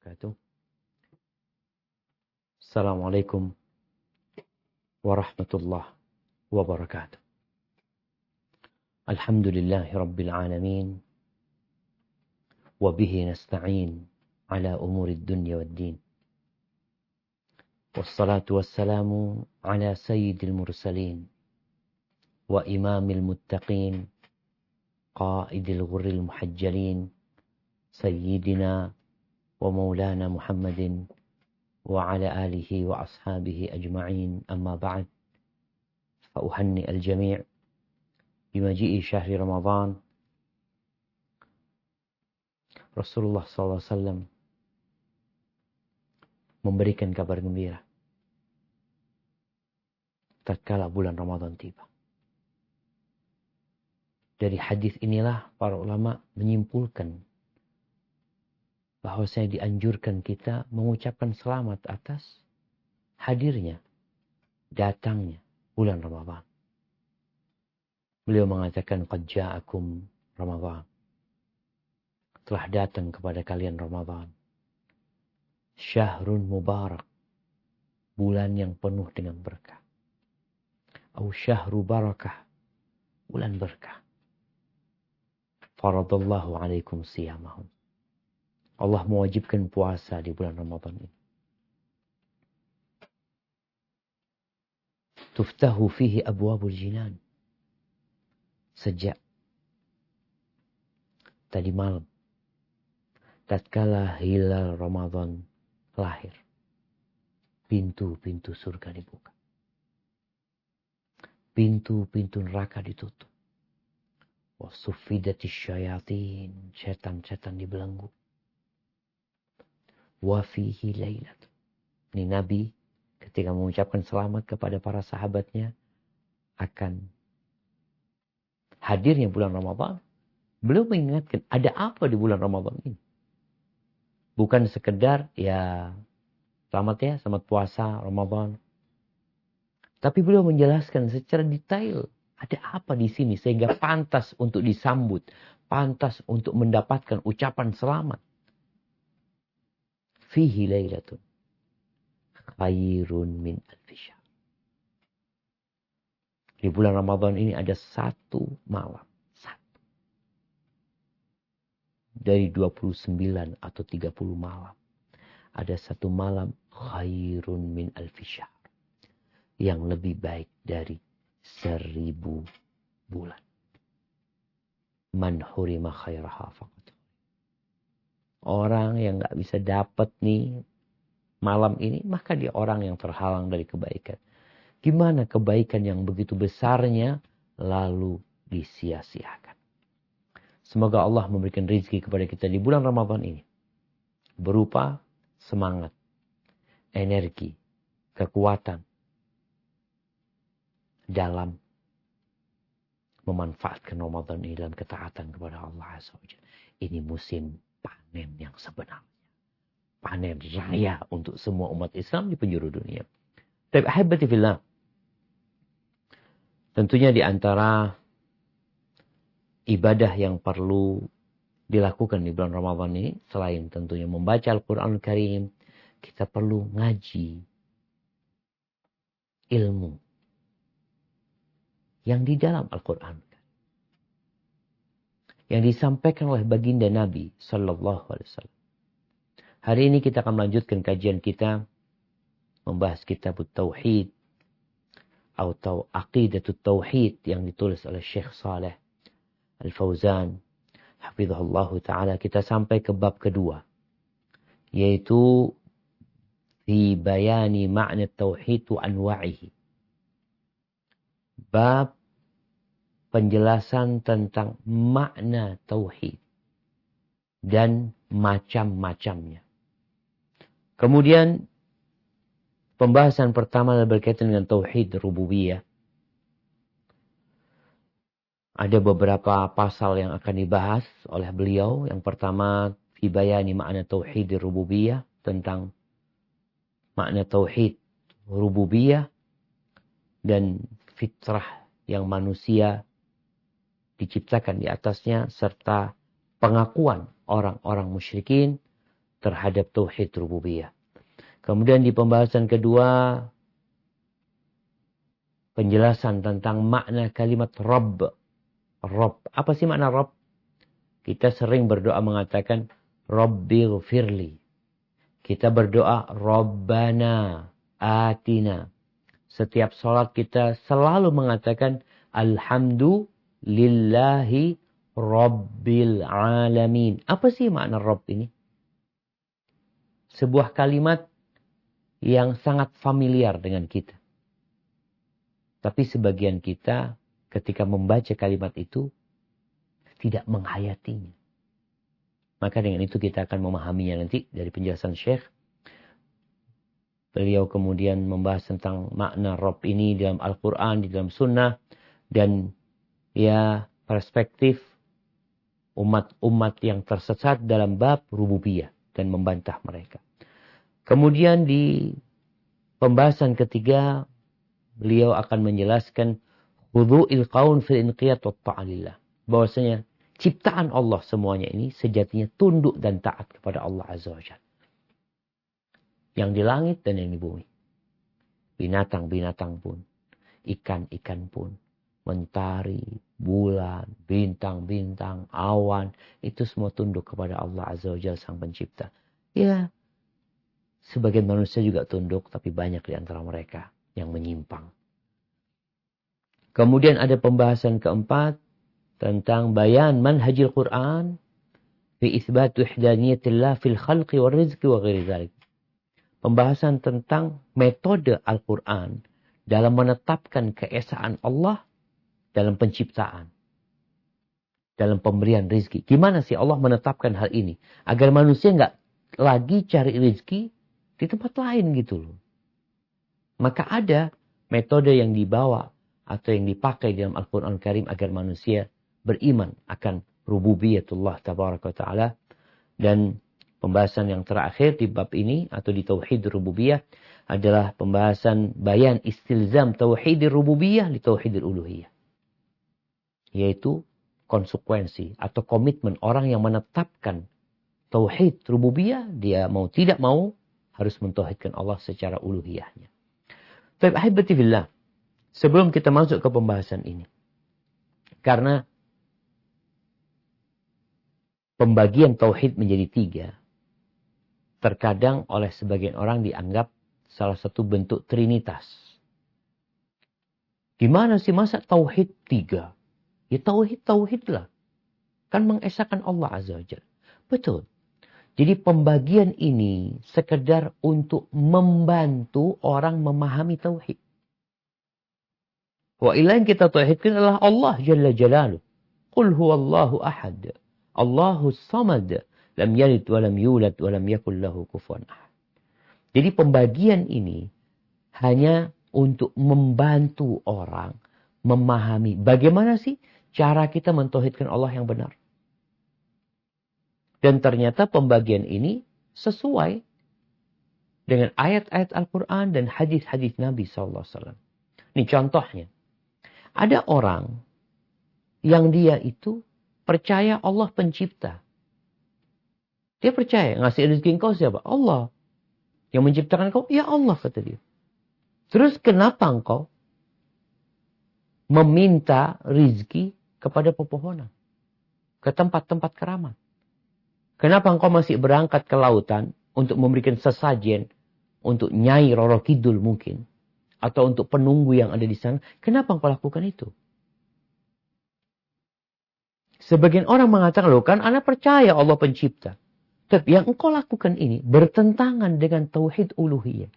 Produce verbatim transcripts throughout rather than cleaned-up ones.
wabarakatuh. Assalamualaikum warahmatullahi wabarakatuh. Alhamdulillahi rabbil alamin. Wabihi nasta'in ala umurid dunya wad din. Wassalatu wassalamu ala sayyidil mursalin. Wa imamil muttaqin. Qaidil ghurril muhajjalin. Sayyidina wa maulana Muhammadin. Wa ala alihi wa ashabihi ajma'in. Amma ba'd. Fa'uhanni al-jami' bimaji'i syahri Ramadan. Rasulullah sallallahu alaihi wasallam memberikan kabar gembira tatkala bulan Ramadan tiba. Dari hadis inilah para ulama menyimpulkan bahwa saya dianjurkan kita mengucapkan selamat atas hadirnya, datangnya bulan Ramadan. Beliau mengatakan qad ja'akum Ramadan. Telah datang kepada kalian Ramadan. Syahrun mubarak. Bulan yang penuh dengan berkah. Atau syahru barakah. Bulan berkah. Faradallahu alaikum siyamahum. Allah mewajibkan puasa di bulan Ramadan ini. Tuftahu fihi abwabul jinan. Sejak tadi malam, tatkala hilal Ramadan lahir, pintu-pintu surga dibuka. Pintu-pintu neraka ditutup. Wasuffidatis syayatin, setan-setan dibelenggu. Wa fihi lailat. Ini Nabi ketika mengucapkan selamat kepada para sahabatnya akan hadirnya bulan Ramadan, beliau mengingatkan ada apa di bulan Ramadan ini. Bukan sekedar ya selamat ya, selamat puasa Ramadan. Tapi beliau menjelaskan secara detail ada apa di sini sehingga pantas untuk disambut, pantas untuk mendapatkan ucapan selamat. Fihi lailatun khairun min alfi syahr. Di bulan Ramadan ini ada satu malam. Satu. Dari dua puluh sembilan atau tiga puluh malam. Ada satu malam khairun min alfi syahr. Yang lebih baik dari seribu bulan. Man hurima khairaha faqad. Orang yang gak bisa dapat nih malam ini, maka dia orang yang terhalang dari kebaikan. Gimana kebaikan yang begitu besarnya lalu disia-siakan. Semoga Allah memberikan rezeki kepada kita di bulan Ramadan ini. Berupa semangat, energi, kekuatan. Dalam memanfaatkan Ramadan ini dalam ketaatan kepada Allah Azza wa Jalla. Ini musim panen yang sebenarnya. Panen raya untuk semua umat Islam di penjuru dunia. Tapi ahibati fillah. Tentunya di antara ibadah yang perlu dilakukan di bulan Ramadan ini, selain tentunya membaca Al-Quran Al-Karim, kita perlu ngaji ilmu yang di dalam Al-Quran. Yang disampaikan oleh baginda Nabi Sallallahu Alaihi Wasallam. Hari ini kita akan melanjutkan kajian kita. Membahas kitab Tauhid. Atau Aqidatut Tauhid. Yang ditulis oleh Syekh Saleh Al-Fauzan. Hafizahullah Ta'ala. Kita sampai ke bab kedua. Yaitu. Fi bayani ma'na Tauhid wa anwa'ihi. Bab penjelasan tentang makna tauhid dan macam-macamnya. Kemudian pembahasan pertama berkaitan dengan tauhid rububiyah. Ada beberapa pasal yang akan dibahas oleh beliau. Yang pertama, fi bayani makna tauhid rububiyah, tentang makna tauhid rububiyah dan fitrah yang manusia diciptakan di atasnya, serta pengakuan orang-orang musyrikin terhadap tauhid rububiyah. Kemudian di pembahasan kedua, penjelasan tentang makna kalimat Rabb. Rabb. Apa sih makna Rabb? Kita sering berdoa mengatakan Rabbighfirli. Kita berdoa Rabbana Atina. Setiap sholat kita selalu mengatakan Alhamdulillahi Rabbil Alamin. Apa sih makna Rabb ini? Sebuah kalimat yang sangat familiar dengan kita. Tapi sebagian kita ketika membaca kalimat itu tidak menghayatinya. Maka dengan itu kita akan memahaminya nanti dari penjelasan Syekh. Beliau kemudian membahas tentang makna Rabb ini dalam Al-Quran, di dalam Sunnah. Dan ya perspektif umat-umat yang tersesat dalam bab rububiyah. Dan membantah mereka. Kemudian di pembahasan ketiga, beliau akan menjelaskan khudu'il qaun fil inqiyat wa ta'alillah. Bahwasanya ciptaan Allah semuanya ini sejatinya tunduk dan taat kepada Allah Azza wa Jalla. Yang di langit dan yang di bumi. Binatang-binatang pun. Ikan-ikan pun. Mentari, bulan, bintang-bintang, awan. Itu semua tunduk kepada Allah Azza wa Jalla Sang Pencipta. Ya, sebagian manusia juga tunduk. Tapi banyak di antara mereka yang menyimpang. Kemudian ada pembahasan keempat. Tentang bayan manhajil Quran. Fi isbat wahdaniyatillah fil khalqi wal rizqi wa ghairi dzalik. Pembahasan tentang metode Al-Quran dalam menetapkan keesaan Allah dalam penciptaan. Dalam pemberian rizki. Gimana sih Allah menetapkan hal ini? Agar manusia nggak lagi cari rizki di tempat lain gitu loh. Maka ada metode yang dibawa atau yang dipakai dalam Al-Quran Karim agar manusia beriman akan rububiyatullah tabaraka wa ta'ala. Dan pembahasan yang terakhir di bab ini atau di tauhid rububiyah adalah pembahasan bayan istilzam tauhid rububiyah li tauhid uluhiyah. Yaitu konsekuensi atau komitmen orang yang menetapkan tauhid rububiyah, dia mau tidak mau harus mentauhidkan Allah secara uluhiyahnya. Baik, ahibati fillah, sebelum kita masuk ke pembahasan ini, karena pembagian tauhid menjadi tiga, terkadang oleh sebagian orang dianggap salah satu bentuk trinitas. Gimana sih masa tauhid tiga? Ya tauhid-tauhid lah. Kan mengesahkan Allah Azza wa Jalla. Betul. Jadi pembagian ini sekedar untuk membantu orang memahami tauhid. Wa ilahin kita tauhidkan adalah Allah Jalla Jalaluh. Qul huwallahu ahad. Allahus samad. Lam yalid walam yulad walam yakul lahu kufuwan ahad. Jadi pembagian ini hanya untuk membantu orang memahami bagaimana sih cara kita mentauhidkan Allah yang benar. Dan ternyata pembagian ini sesuai dengan ayat-ayat Al-Quran dan hadis-hadis Nabi sallallahu alaihi wasallam. Ini contohnya. Ada orang yang dia itu percaya Allah pencipta. Dia percaya ngasih rezeki engkau siapa? Allah. Yang menciptakan engkau? Ya Allah, kata dia. Terus kenapa engkau meminta rezeki kepada pepohonan? Ke tempat-tempat keramat? Kenapa engkau masih berangkat ke lautan untuk memberikan sesajen untuk Nyai Roro Kidul mungkin? Atau untuk penunggu yang ada di sana? Kenapa engkau lakukan itu? Sebagian orang mengatakan, loh kan anak percaya Allah pencipta. Tapi yang engkau lakukan ini bertentangan dengan tauhid uluhiyah.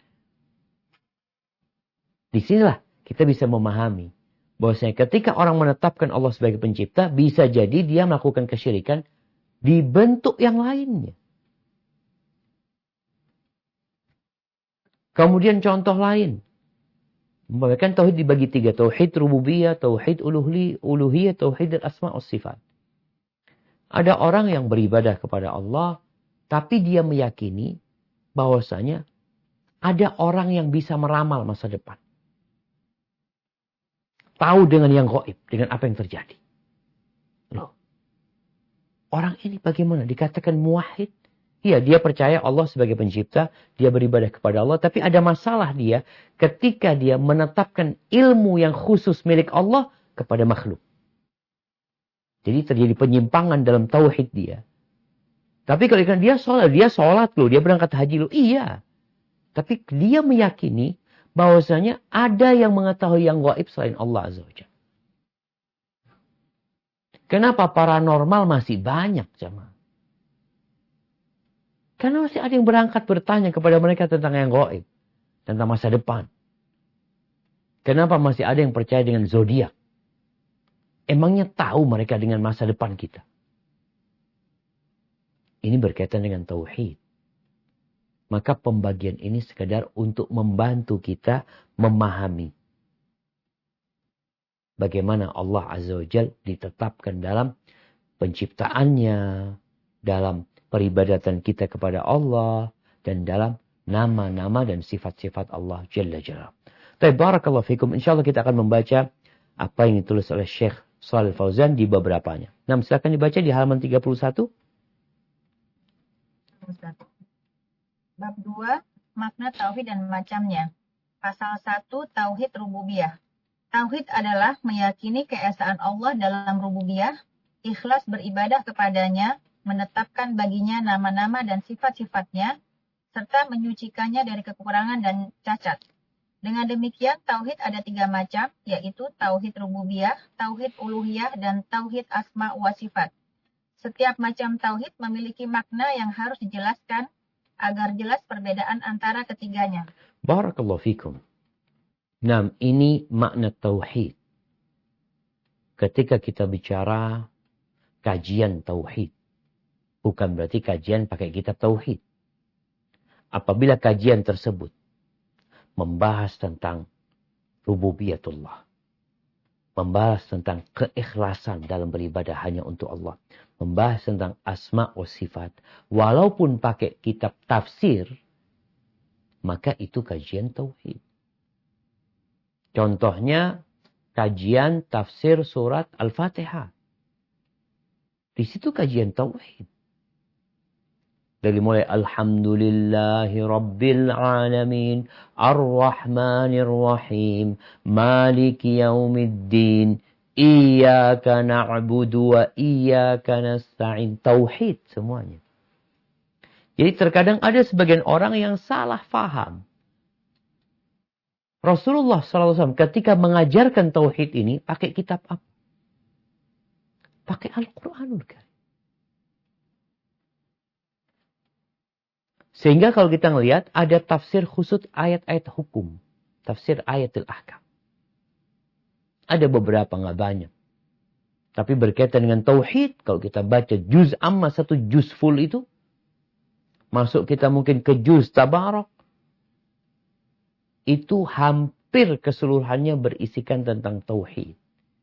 Di sinilah kita bisa memahami bahwasanya ketika orang menetapkan Allah sebagai pencipta, bisa jadi dia melakukan kesyirikan di bentuk yang lainnya. Kemudian contoh lain. Bahkan tauhid dibagi tiga. Tauhid rububiyah, tauhid uluhiyah, tauhid al-asma' was sifat. Ada orang yang beribadah kepada Allah, tapi dia meyakini bahwasanya ada orang yang bisa meramal masa depan. Tahu dengan yang gaib, dengan apa yang terjadi. Loh. Orang ini bagaimana? Dikatakan muwahhid Iya, dia percaya Allah sebagai pencipta, dia beribadah kepada Allah, tapi ada masalah dia ketika dia menetapkan ilmu yang khusus milik Allah kepada makhluk. Jadi terjadi penyimpangan dalam tauhid dia. Tapi kalau dia sholat, dia sholat loh, dia berangkat haji loh, iya. Tapi dia meyakini bahwasanya ada yang mengetahui yang gaib selain Allah Azza wa Jalla. Kenapa paranormal masih banyak, jemaah? Karena masih ada yang berangkat bertanya kepada mereka tentang yang gaib, tentang masa depan. Kenapa masih ada yang percaya dengan zodiak? Emangnya tahu mereka dengan masa depan kita? Ini berkaitan dengan tauhid. Maka pembagian ini sekadar untuk membantu kita memahami bagaimana Allah Azza wa Jalla ditetapkan dalam penciptaannya, dalam peribadatan kita kepada Allah, dan dalam nama-nama dan sifat-sifat Allah Jalla Jalla. Baik, barakallahu fikum. InsyaAllah kita akan membaca apa yang ditulis oleh Syekh Shalih Fauzan di beberapanya. Nah, silakan dibaca di halaman tiga puluh satu. Bab dua, makna tauhid dan macamnya. Pasal satu, tauhid rububiyah. Tauhid adalah meyakini keesaan Allah dalam rububiyah, ikhlas beribadah kepadanya, menetapkan baginya nama-nama dan sifat-sifatnya, serta menyucikannya dari kekurangan dan cacat. Dengan demikian, tauhid ada tiga macam, yaitu tauhid rububiyah, tauhid uluhiyah, dan tauhid asma wa sifat. Setiap macam tauhid memiliki makna yang harus dijelaskan agar jelas perbedaan antara ketiganya. Barakallahu fikum. Nah, ini makna tauhid. Ketika kita bicara kajian tauhid, bukan berarti kajian pakai kitab tauhid. Apabila kajian tersebut membahas tentang rububiyatullah, membahas tentang keikhlasan dalam beribadah hanya untuk Allah, membahas tentang asma wa sifat, walaupun pakai kitab tafsir, maka itu kajian tauhid. Contohnya kajian tafsir surat Al-Fatihah. Di situ kajian tauhid. Dari mulai Alhamdulillahi Rabbil Alamin, Ar-Rahmanir Rahim, Maliki Yaumiddin, Iyyaka na'budu wa iyyaka nasta'in. Tauhid semuanya. Jadi terkadang ada sebagian orang yang salah faham. Rasulullah shallallahu alaihi wasallam ketika mengajarkan tauhid ini pakai kitab apa? Pakai Al-Quranul Karim. Sehingga kalau kita melihat ada tafsir khusus ayat-ayat hukum. Tafsir ayatul ahkam. Ada beberapa, nggak banyak. Tapi berkaitan dengan tauhid, kalau kita baca juz amma, satu juz full itu, masuk kita mungkin ke juz tabarak, itu hampir keseluruhannya berisikan tentang tauhid.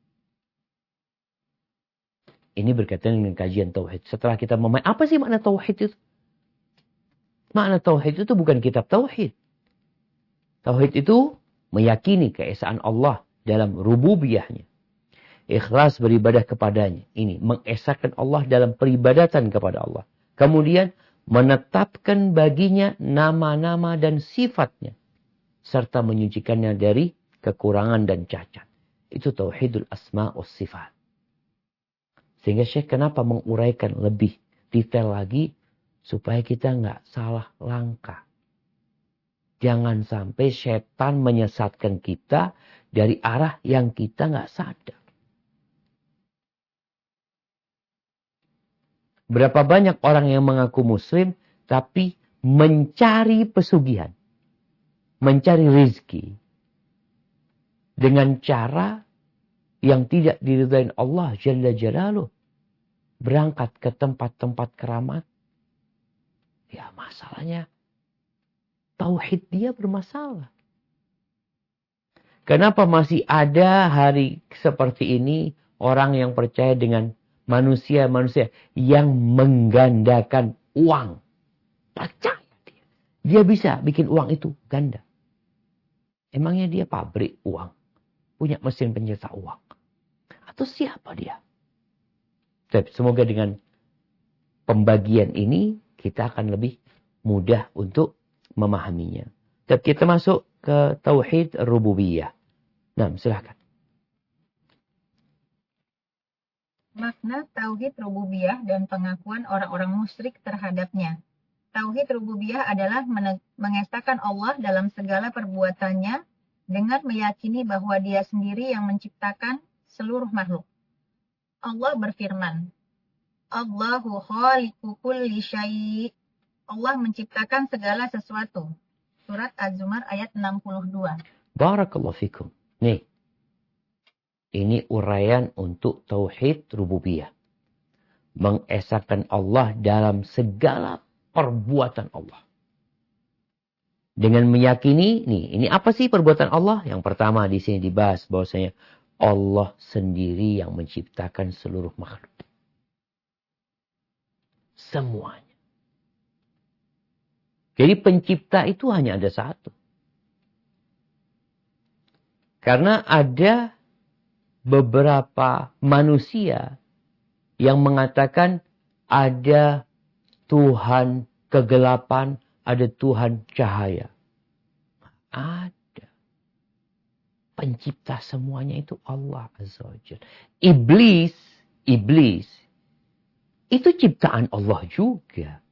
Ini berkaitan dengan kajian tauhid. Setelah kita memahami, apa sih makna tauhid itu? Makna tauhid itu bukan kitab tauhid. Tauhid itu meyakini keesaan Allah dalam rububiyahnya. Ikhlas beribadah kepadanya. Ini mengesahkan Allah dalam peribadatan kepada Allah. Kemudian menetapkan baginya nama-nama dan sifatnya. Serta menyucikannya dari kekurangan dan cacat. Itu tauhidul asma wa sifat. Sehingga Syekh kenapa menguraikan lebih detail lagi. Supaya kita nggak salah langkah. Jangan sampai setan menyesatkan kita dari arah yang kita nggak sadar. Berapa banyak orang yang mengaku muslim tapi mencari pesugihan. Mencari rizki. Dengan cara yang tidak diridhain Allah Jalla Jalaluh. Berangkat ke tempat-tempat keramat. Ya masalahnya tauhid dia bermasalah. Kenapa masih ada hari seperti ini orang yang percaya dengan manusia-manusia yang menggandakan uang. Percaya dia. Dia bisa bikin uang itu ganda. Emangnya dia pabrik uang? Punya mesin pencetak uang? Atau siapa dia? Semoga dengan pembagian ini kita akan lebih mudah untuk memahaminya. Dan kita masuk ke tauhid rububiyah. Nah, silakan. Makna tauhid rububiyah dan pengakuan orang-orang musyrik terhadapnya. Tauhid rububiyah adalah mengesahkan Allah dalam segala perbuatannya dengan meyakini bahwa Dia sendiri yang menciptakan seluruh makhluk. Allah berfirman, Allahu khaliqu kulli syai'. Allah menciptakan segala sesuatu. Surat Az-Zumar ayat enam puluh dua. Barakallahu fikum. Nih. Ini uraian untuk tauhid rububiyah. Mengesahkan Allah dalam segala perbuatan Allah. Dengan meyakini, nih, ini apa sih perbuatan Allah? Yang pertama di sini dibahas bahwasanya Allah sendiri yang menciptakan seluruh makhluk. Semuanya. Jadi pencipta itu hanya ada satu. Karena ada beberapa manusia yang mengatakan ada Tuhan kegelapan, ada Tuhan cahaya. Ada. Pencipta semuanya itu Allah Azza wa Jalla. Iblis, iblis, itu ciptaan Allah juga.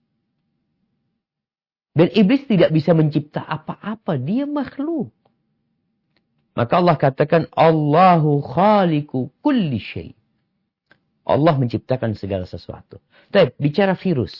Dan iblis tidak bisa mencipta apa-apa. Dia makhluk. Maka Allah katakan, Allahu khaliqu kulli syai'. Allah menciptakan segala sesuatu. Tapi bicara virus.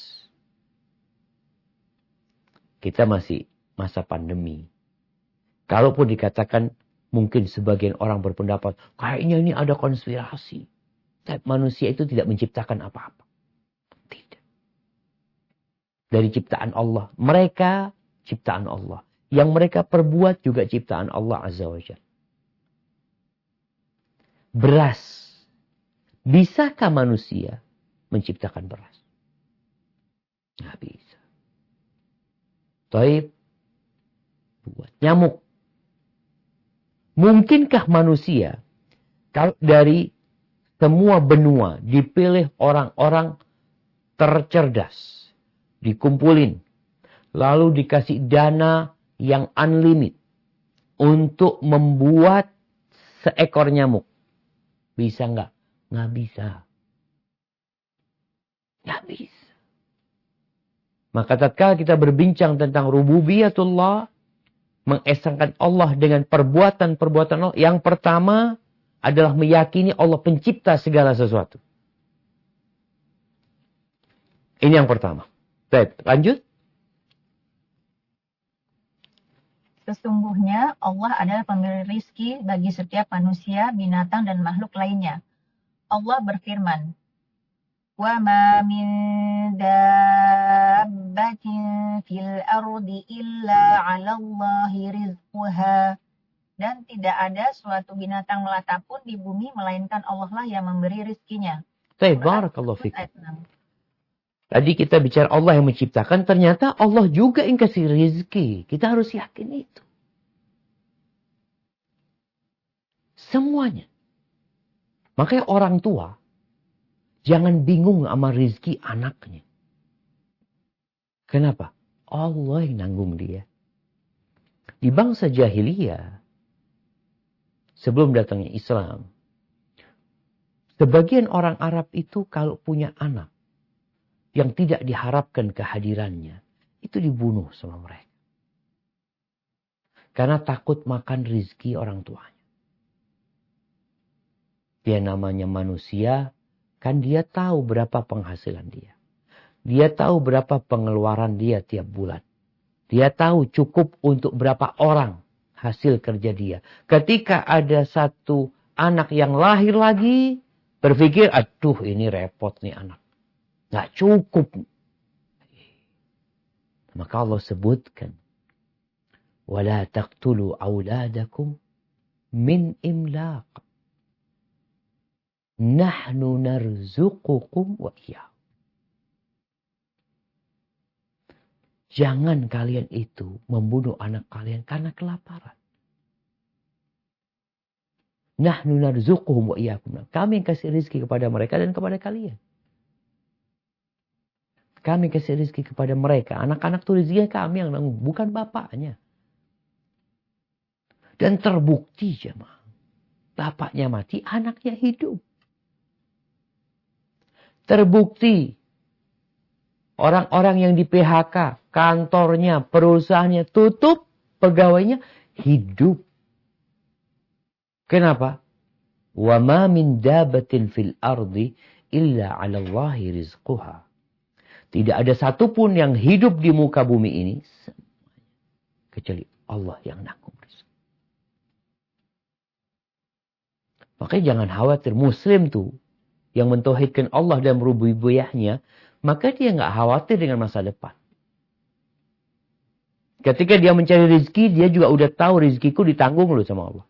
Kita masih masa pandemi. Kalaupun dikatakan, mungkin sebagian orang berpendapat, kayaknya ini ada konspirasi. Tapi manusia itu tidak menciptakan apa-apa. Tidak. Dari ciptaan Allah. Mereka ciptaan Allah. Yang mereka perbuat juga ciptaan Allah Azza wa Jalla. Beras. Bisakah manusia menciptakan beras? Nggak bisa. Taib. Buat nyamuk. Mungkinkah manusia kalau dari semua benua dipilih orang-orang tercerdas, dikumpulin, lalu dikasih dana yang unlimited untuk membuat seekor nyamuk. Bisa nggak? Nggak bisa. Nggak bisa. Maka tatkala kita berbincang tentang rububiyatullah, mengesahkan Allah dengan perbuatan-perbuatan Allah, yang pertama adalah meyakini Allah pencipta segala sesuatu. Ini yang pertama. Baik, lanjut. Sesungguhnya Allah adalah pemberi rizki bagi setiap manusia, binatang, dan makhluk lainnya. Allah berfirman, Wa ma min dabbatin fil ardi illa 'ala Allahi rizquha. Dan tidak ada suatu binatang melata pun di bumi melainkan Allah lah yang memberi rizkinya. Baik, barakallahu fikum. Tadi kita bicara Allah yang menciptakan, ternyata Allah juga yang kasih rizki. Kita harus yakin itu. Semuanya. Makanya orang tua, jangan bingung sama rizki anaknya. Kenapa? Allah yang nanggung dia. Di bangsa jahiliyah, sebelum datangnya Islam, sebagian orang Arab itu kalau punya anak yang tidak diharapkan kehadirannya, itu dibunuh sama mereka. Karena takut makan rizki orang tuanya. Dia namanya manusia, kan dia tahu berapa penghasilan dia. Dia tahu berapa pengeluaran dia tiap bulan. Dia tahu cukup untuk berapa orang hasil kerja dia. Ketika ada satu anak yang lahir lagi, berpikir, aduh ini repot nih anak. Nggak cukup. Maka Allah sebutkan, wala taqtulu auladakum min imlaq. Nahnu narzuqukum wa iyyahum. Jangan kalian itu membunuh anak kalian karena kelaparan. Nahnu narzuquhum wa iyyakum. Kami yang kasih rezeki kepada mereka dan kepada kalian. Kami kasih rezeki kepada mereka. Anak-anak itu rezeki kami yang nanggung, bukan bapaknya. Dan terbukti jemaah. Bapaknya mati, anaknya hidup. Terbukti. Orang-orang yang di P H K, kantornya, perusahaannya tutup, pegawainya hidup. Kenapa? Wa ma min dabatin fil ardi illa 'ala Allahi rizquha. Tidak ada satupun yang hidup di muka bumi ini kecuali Allah yang nanggung rezeki. Makanya jangan khawatir, muslim tuh yang mentauhidkan Allah dan rububiyahnya, maka dia nggak khawatir dengan masa depan. Ketika dia mencari rezeki, dia juga udah tahu rezekiku ditanggung loh sama Allah.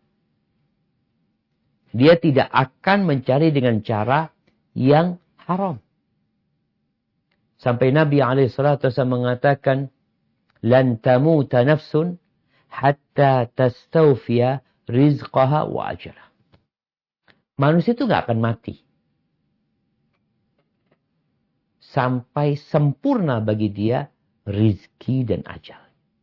Dia tidak akan mencari dengan cara yang haram. Sampai Nabi alaihi salatu wasallam mengatakan, "Lan tamuta nafsun hatta tastawfiya rizqaha wa ajraha." Manusia itu nggak akan mati sampai sempurna bagi dia rizki dan ajal.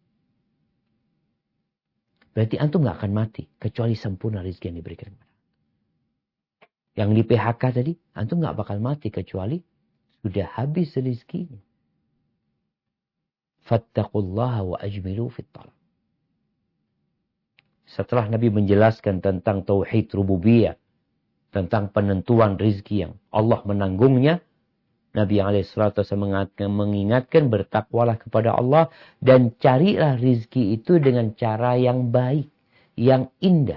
Berarti antum nggak akan mati kecuali sempurna rizki yang diberikan kepada. Yang di P H K tadi, antum nggak bakal mati kecuali sudah habis rizkinya. Fattaqullaha wa ajmilu fit talab. Setelah Nabi menjelaskan tentang tauhid rububiyah, tentang penentuan rizki yang Allah menanggungnya, Nabi alaihi salatu wasallam mengingatkan, bertakwalah kepada Allah dan carilah rizki itu dengan cara yang baik, yang indah.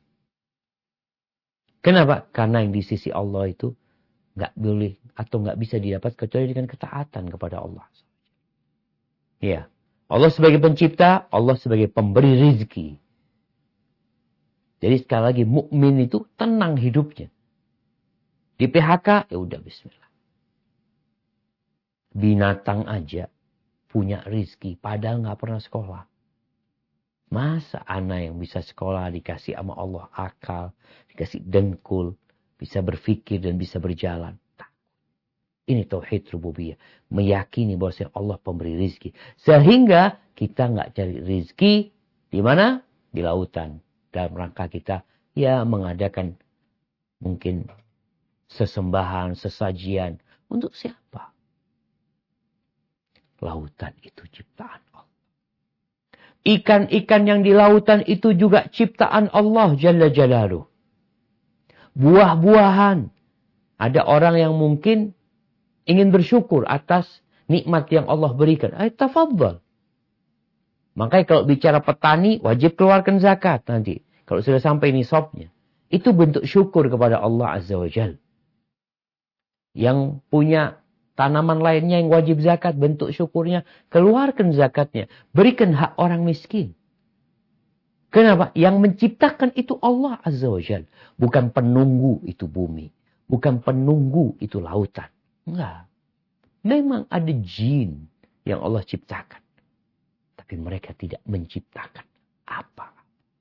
Kenapa? Karena yang di sisi Allah itu nggak boleh atau nggak bisa didapat kecuali dengan ketaatan kepada Allah. Ya, Allah sebagai pencipta, Allah sebagai pemberi rizki. Jadi sekali lagi mukmin itu tenang hidupnya. Di P H K ya udah bismillah. Binatang aja punya rizki, padahal nggak pernah sekolah. Masa anak yang bisa sekolah dikasih sama Allah akal, dikasih dengkul, bisa berpikir dan bisa berjalan. Ini tauhid rububiyah, meyakini bahwa Allah pemberi rizki, sehingga kita nggak cari rizki di mana? Di lautan. Dalam rangka kita ya mengadakan mungkin sesembahan, sesajian untuk siapa? Lautan itu ciptaan Allah. Ikan-ikan yang di lautan itu juga ciptaan Allah Jalla Jalaluh. Buah-buahan. Ada orang yang mungkin ingin bersyukur atas nikmat yang Allah berikan. Ayo tafadhal. Makanya kalau bicara petani, wajib keluarkan zakat nanti. Kalau sudah sampai nisabnya. Itu bentuk syukur kepada Allah Azza wa Jalla. Yang punya tanaman lainnya yang wajib zakat, bentuk syukurnya, keluarkan zakatnya. Berikan hak orang miskin. Kenapa? Yang menciptakan itu Allah Azza wa Jalla. Bukan penunggu itu bumi. Bukan penunggu itu lautan. Enggak. Memang ada jin yang Allah ciptakan. Tapi mereka tidak menciptakan apa.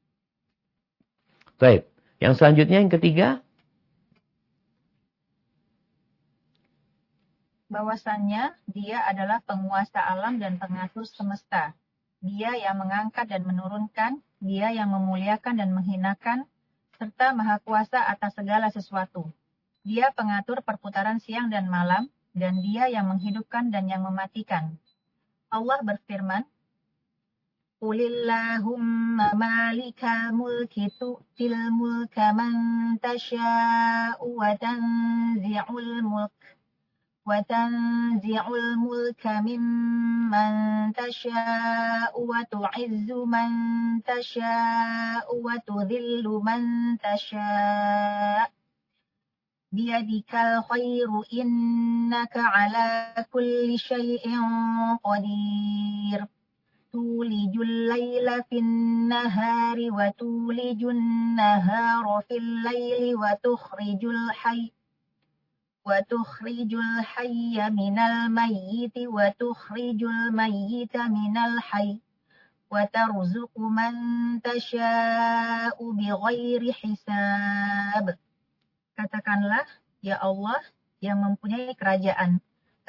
Baik. Yang selanjutnya yang ketiga. Bahwasannya dia adalah penguasa alam dan pengatur semesta. Dia yang mengangkat dan menurunkan, dia yang memuliakan dan menghinakan, serta maha kuasa atas segala sesuatu. Dia pengatur perputaran siang dan malam, dan dia yang menghidupkan dan yang mematikan. Allah berfirman, Qulillahumma malikal mulki tu'til mulka man tasha'u wa tanzi'ul mulk وتنزع الملك ممن تشاء وتعز من تشاء وتذل من تشاء بيدك الخير إنك على كل شيء قدير تولج الليل في النهار وتولج النهار في الليل وتخرج الحي وتخرج الحي من الميت وتخرج الميت من الحي وترزق من تشاء بغير حساب. Katakanlah, ya Allah yang mempunyai kerajaan,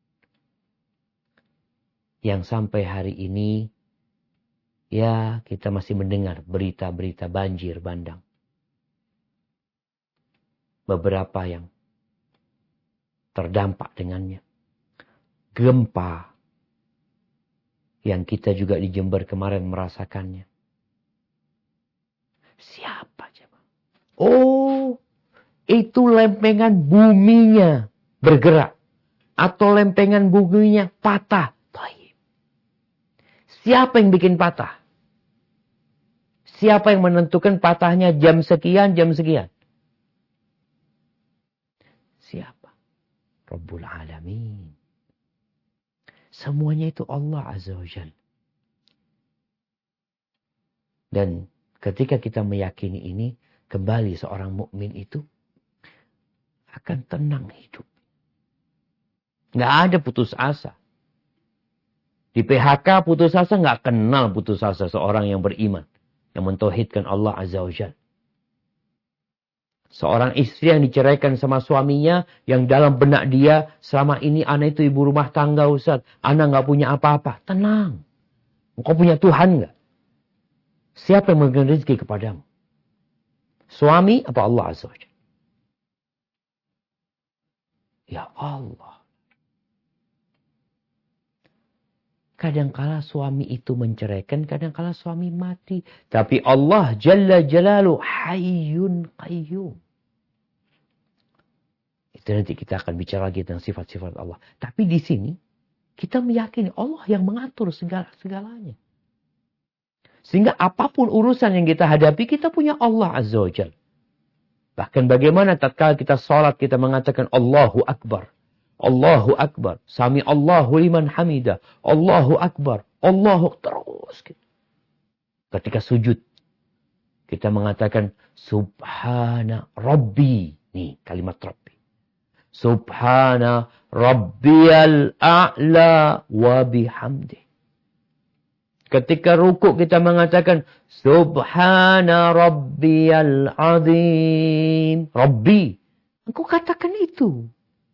yang sampai hari ini ya kita masih mendengar berita-berita banjir bandang. Beberapa yang terdampak dengannya. Gempa yang kita juga di Jember kemarin merasakannya. Siapa coba? Oh, itu lempengan buminya bergerak. Atau lempengan buminya patah. Baik. Siapa yang bikin patah? Siapa yang menentukan patahnya jam sekian, jam sekian? Siapa? Rabbul Alamin. Semuanya itu Allah Azza wa Jalla. Dan ketika kita meyakini ini, kembali seorang mukmin itu akan tenang hidup. Nggak ada putus asa. Di P H K putus asa nggak kenal putus asa seorang yang beriman. Yang mentauhidkan Allah Azza wa Jalla. Seorang istri yang diceraikan sama suaminya. Yang dalam benak dia. Selama ini anak itu ibu rumah tangga Ustaz. Anak nggak punya apa-apa. Tenang. Engkau punya Tuhan nggak? Siapa yang memberikan rezeki kepadamu? Suami apa Allah Azza wa Jalla? Ya Allah. Kadangkala suami itu menceraikan, kadangkala suami mati. Tapi Allah Jalla Jalaluhu Hayyun Qayyum. Itu nanti kita akan bicara lagi tentang sifat-sifat Allah. Tapi di sini kita meyakini Allah yang mengatur segala-segalanya. Sehingga apapun urusan yang kita hadapi, kita punya Allah Azza wa Jalla. Bahkan bagaimana tatkala kita sholat, kita mengatakan Allahu Akbar. Allahu Akbar. Sami Allahu liman hamidah. Allahu Akbar. Allahu terus. Ketika sujud. Kita mengatakan Subhana Rabbi. Nih kalimat Rabbi. Subhana Rabbiyal A'la wa bihamdih. Ketika rukuk kita mengatakan Subhana Rabbiyal Azim. Rabbi. Engkau katakan itu.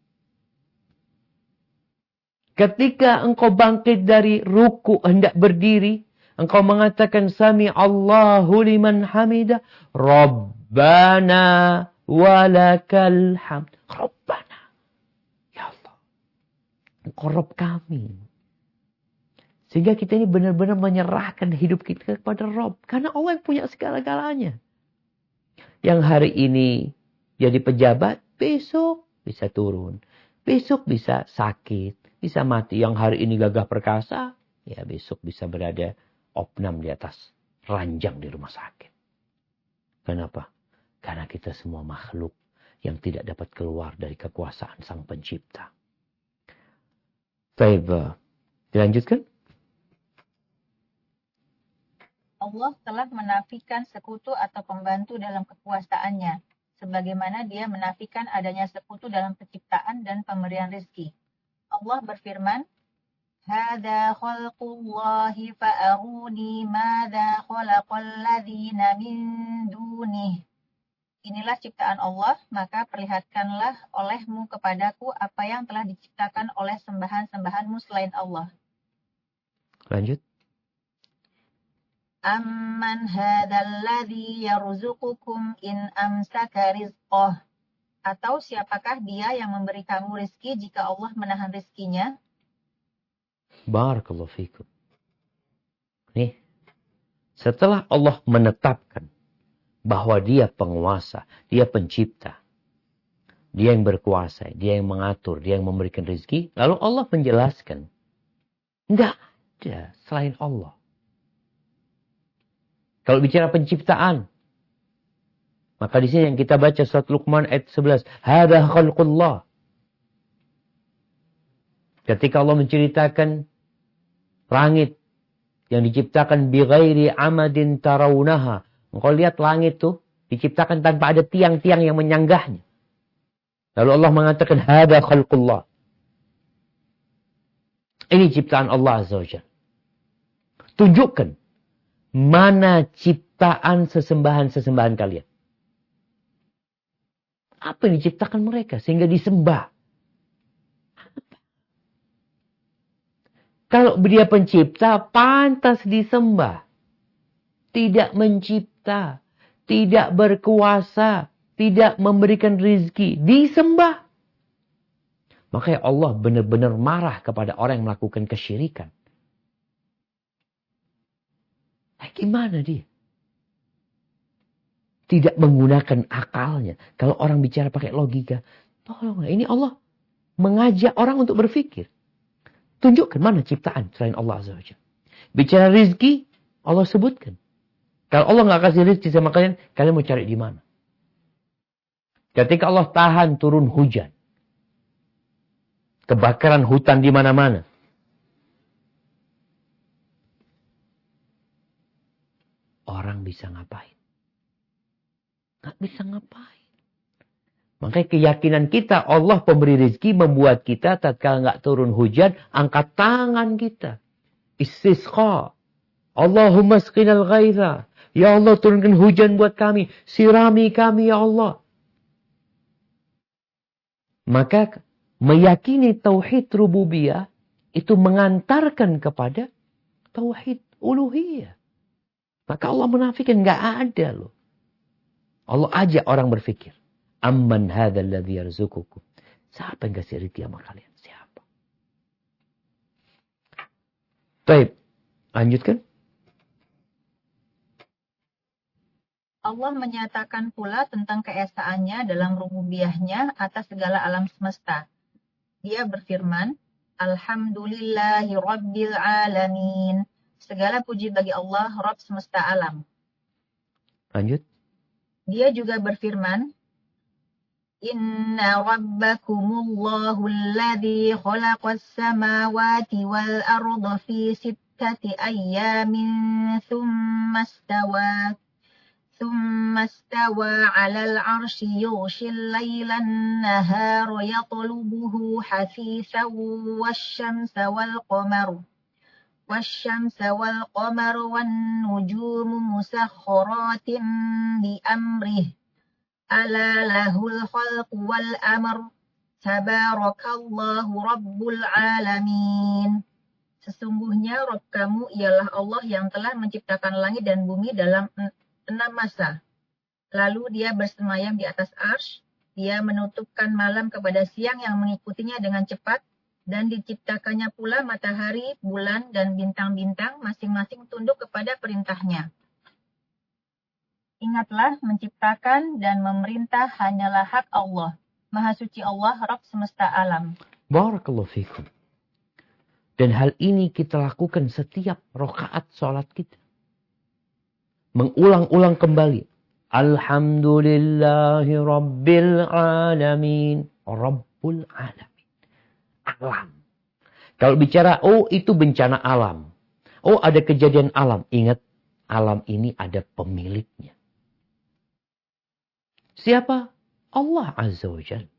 Ketika engkau bangkit dari ruku hendak berdiri, engkau mengatakan Sami Allahu liman hamidah, Rabbana walakal hamd. Rabbana. Ya Allah. Engkau Rabb kami. Sehingga kita ini benar-benar menyerahkan hidup kita kepada Rabb. Karena Allah yang punya segala-galanya. Yang hari ini jadi pejabat, besok bisa turun. Besok bisa sakit. Bisa mati. Yang hari ini gagah perkasa. Ya besok bisa berada opnam di atas ranjang di rumah sakit. Kenapa? Karena kita semua makhluk yang tidak dapat keluar dari kekuasaan Sang Pencipta. Baik, dilanjutkan. Allah telah menafikan sekutu atau pembantu dalam kekuasaannya. Sebagaimana dia menafikan adanya sekutu dalam penciptaan dan pemberian rezeki. Allah berfirman, Hada khalqullahi fa'aruni madha khalaqal ladzina min dunih. Inilah ciptaan Allah, maka perlihatkanlah olehmu kepadaku apa yang telah diciptakan oleh sembahan-sembahanmu selain Allah. Lanjut. Amman hadzal ladzi yarzuqukum in amsaka rizqah. Atau siapakah dia yang memberi kamu rezeki jika Allah menahan rezekinya? Barakallahu fikum. Nih, setelah Allah menetapkan bahwa dia penguasa, dia pencipta, dia yang berkuasa, dia yang mengatur, dia yang memberikan rezeki, lalu Allah menjelaskan, enggak ada selain Allah. Kalau bicara penciptaan, maka di sini yang kita baca surat Luqman ayat sebelas. Hada khalqullah. Ketika Allah menceritakan langit yang diciptakan bighairi amadin tarawunaha. Engkau lihat langit tuh diciptakan tanpa ada tiang-tiang yang menyanggahnya. Lalu Allah mengatakan hada khalqullah. Ini ciptaan Allah Azza wa Jalla. Tunjukkan mana ciptaan sesembahan-sesembahan kalian. Apa yang diciptakan mereka sehingga disembah? Kalau dia pencipta, pantas disembah. Tidak mencipta, tidak berkuasa, tidak memberikan rizki, disembah. Makanya Allah benar-benar marah kepada orang yang melakukan kesyirikan. Nah, gimana dia? Tidak menggunakan akalnya. Kalau orang bicara pakai logika, tolong, ini Allah mengajak orang untuk berpikir. Tunjukkan mana ciptaan selain Allah Azza wa Jalla. Bicara rizki, Allah sebutkan. Kalau Allah nggak kasih rizki sama kalian, kalian mau cari di mana? Ketika Allah tahan turun hujan, kebakaran hutan di mana-mana, orang bisa ngapain? Nggak bisa ngapain. Makanya keyakinan kita, Allah pemberi rezeki membuat kita tatkala nggak turun hujan, angkat tangan kita. Istisqa. Allahumma asqinal ghaitha. Ya Allah, turunkan hujan buat kami. Sirami kami ya Allah. Maka meyakini tauhid rububiyah itu mengantarkan kepada tauhid uluhiyah. Maka Allah menafikan, nggak ada loh. Allah ajak orang berpikir. Amman hadzal ladzi yarzuqukum. Siapa yang kasih rezeki sama kalian? Siapa? Baik, lanjutkan. Allah menyatakan pula tentang keesaannya dalam rububiyahnya atas segala alam semesta. Dia berfirman, Alhamdulillahi Rabbil Alamin. Segala puji bagi Allah, Rabb semesta alam. Lanjut. Dia juga berfirman, Inna rabbakumullahu alladhi khalaqas samawati wal arda fi sittati ayyamin thumma stawa thumma stawa 'alal 'arsyi yughshil laylan nahara yatlubuhu hasisan wasyamsa wal qamara wasyamsa wal qamara wan nujumu musakhkharatin bi amrihi Ala lahul khalqu wal amr, tabarakallahu rabbul alamin. Sesungguhnya Rabb kamu ialah Allah yang telah menciptakan langit dan bumi dalam enam masa. Lalu dia bersemayam di atas arsy, dia menutupkan malam kepada siang yang mengikutinya dengan cepat, dan diciptakannya pula matahari, bulan, dan bintang-bintang masing-masing tunduk kepada perintahnya. Ingatlah, menciptakan dan memerintah hanyalah hak Allah. Maha suci Allah, Rabb semesta alam. Barakallahu fikum. Dan hal ini kita lakukan setiap rakaat sholat kita. Mengulang-ulang kembali. Alhamdulillahi Rabbil Alamin. Rabbul Alamin. Alam. Kalau bicara, oh itu bencana alam. Oh ada kejadian alam. Ingat, alam ini ada pemiliknya. Siapa? Allah Azza wa Jalla.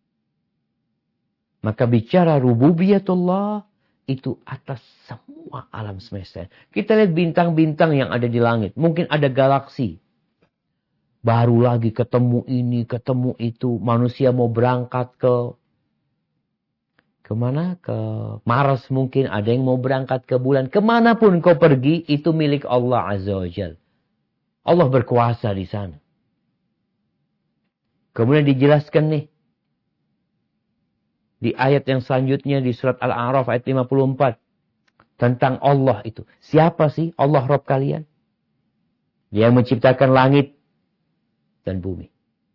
Maka bicara rububiyatullah itu atas semua alam semesta. Kita lihat bintang-bintang yang ada di langit. Mungkin ada galaksi. Baru lagi ketemu ini, ketemu itu. Manusia mau berangkat ke kemana? Ke Mars mungkin. Ada yang mau berangkat ke bulan. Kemanapun kau pergi, itu milik Allah Azza wa Jalla. Allah berkuasa di sana. Kemudian dijelaskan nih. Di ayat yang selanjutnya di surat Al-A'raf ayat lima puluh empat. Tentang Allah itu. Siapa sih Allah Rabb kalian? Dia yang menciptakan langit dan bumi.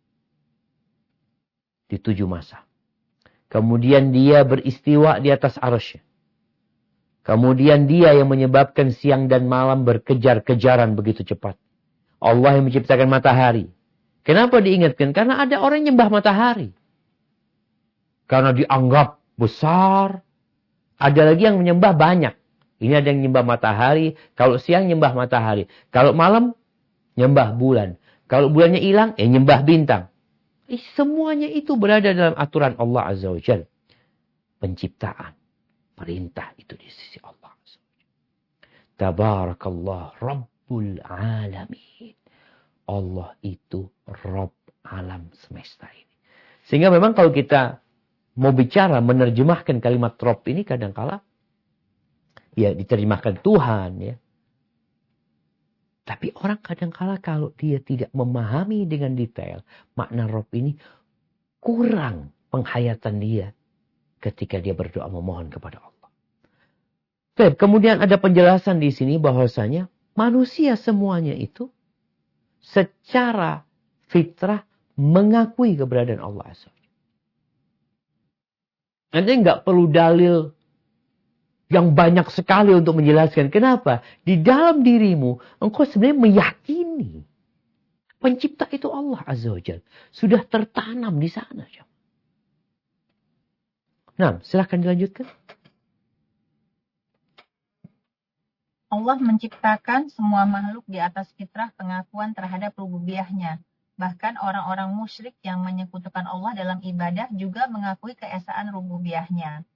Di tujuh masa. Kemudian dia beristiwa di atas arsy. Kemudian dia yang menyebabkan siang dan malam berkejar-kejaran begitu cepat. Allah yang menciptakan matahari. Kenapa diingatkan? Karena ada orang yang nyembah matahari. Karena dianggap besar. Ada lagi yang menyembah banyak. Ini ada yang nyembah matahari. Kalau siang nyembah matahari. Kalau malam nyembah bulan. Kalau bulannya hilang, ya nyembah bintang. Eh, semuanya itu berada dalam aturan Allah Azza wa Jalla. Penciptaan. Perintah itu di sisi Allah Azza wa Jalla. Tabarakallah Rabbul Alamin. Allah itu Rabb alam semesta ini. Sehingga memang kalau kita mau bicara, menerjemahkan kalimat Rabb ini kadangkala ya diterjemahkan Tuhan ya. Tapi orang kadang-kala kalau dia tidak memahami dengan detail makna Rabb ini, kurang penghayatan dia ketika dia berdoa memohon kepada Allah. Baik, kemudian ada penjelasan di sini bahwasanya manusia semuanya itu secara fitrah mengakui keberadaan Allah Azza wa Jalla. Anda nggak perlu dalil yang banyak sekali untuk menjelaskan. Kenapa? Di dalam dirimu, engkau sebenarnya meyakini pencipta itu Allah Azza wa Jalla. Sudah tertanam di sana. Nah, silahkan dilanjutkan. Allah menciptakan semua makhluk di atas fitrah pengakuan terhadap rububiyahnya. Bahkan orang-orang musyrik yang menyekutukan Allah dalam ibadah juga mengakui keesaan rububiyahnya.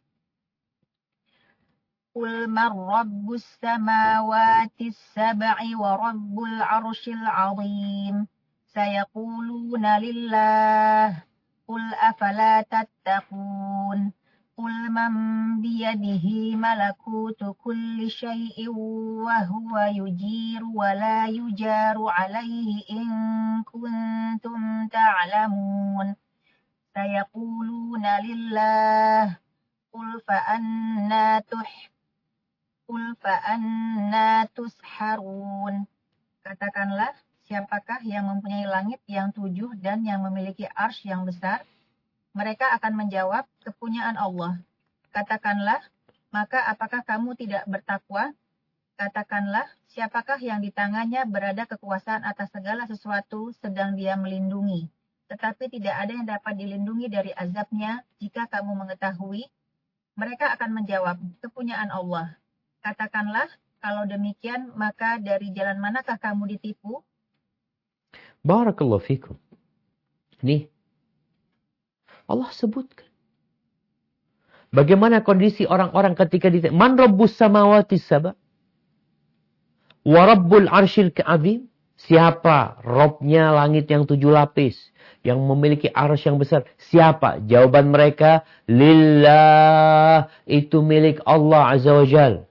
Qul man rabbus samawati sab'i wa rabbul arshil 'azim. Sayaquluna lillah. Qul afala tattaqun. Qul man biyadihi malakutu kulli syai'in wa huwa yujiru wa la yujaru 'alaihi in kuntum ta'lamun. Sayaquluna lillah. Qul fa anna tuh Qul fa'anna tusharun. Katakanlah, siapakah yang mempunyai langit yang tujuh dan yang memiliki arsy yang besar? Mereka akan menjawab, kepunyaan Allah. Katakanlah, maka apakah kamu tidak bertakwa? Katakanlah, siapakah yang di tangannya berada kekuasaan atas segala sesuatu sedang dia melindungi? Tetapi tidak ada yang dapat dilindungi dari azabnya jika kamu mengetahui. Mereka akan menjawab, kepunyaan Allah. Katakanlah, kalau demikian, maka dari jalan manakah kamu ditipu? Barakallahu fikum. Nih, Allah sebutkan. Bagaimana kondisi orang-orang ketika ditipu. Man rabbus samawati sab'a. Wa rabbul arshil ka'azim. Siapa Robnya langit yang tujuh lapis. Yang memiliki arsy yang besar. Siapa? Jawaban mereka, lillah. Itu milik Allah Azza wa Jalla.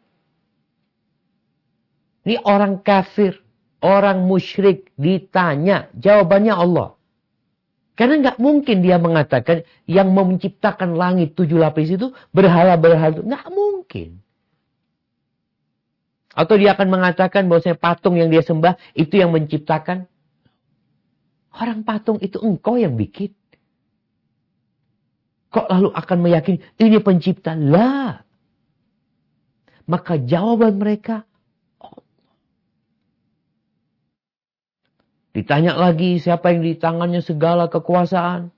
Ini orang kafir, orang musyrik ditanya, jawabannya Allah. Karena nggak mungkin dia mengatakan yang menciptakan langit tujuh lapis itu berhala-berhala itu. Nggak mungkin. Atau dia akan mengatakan bahwa patung yang dia sembah itu yang menciptakan. Orang patung itu engkau yang bikin. Kok lalu akan meyakini ini pencipta? Lah. Maka jawaban mereka, ditanya lagi siapa yang di tangannya segala kekuasaan.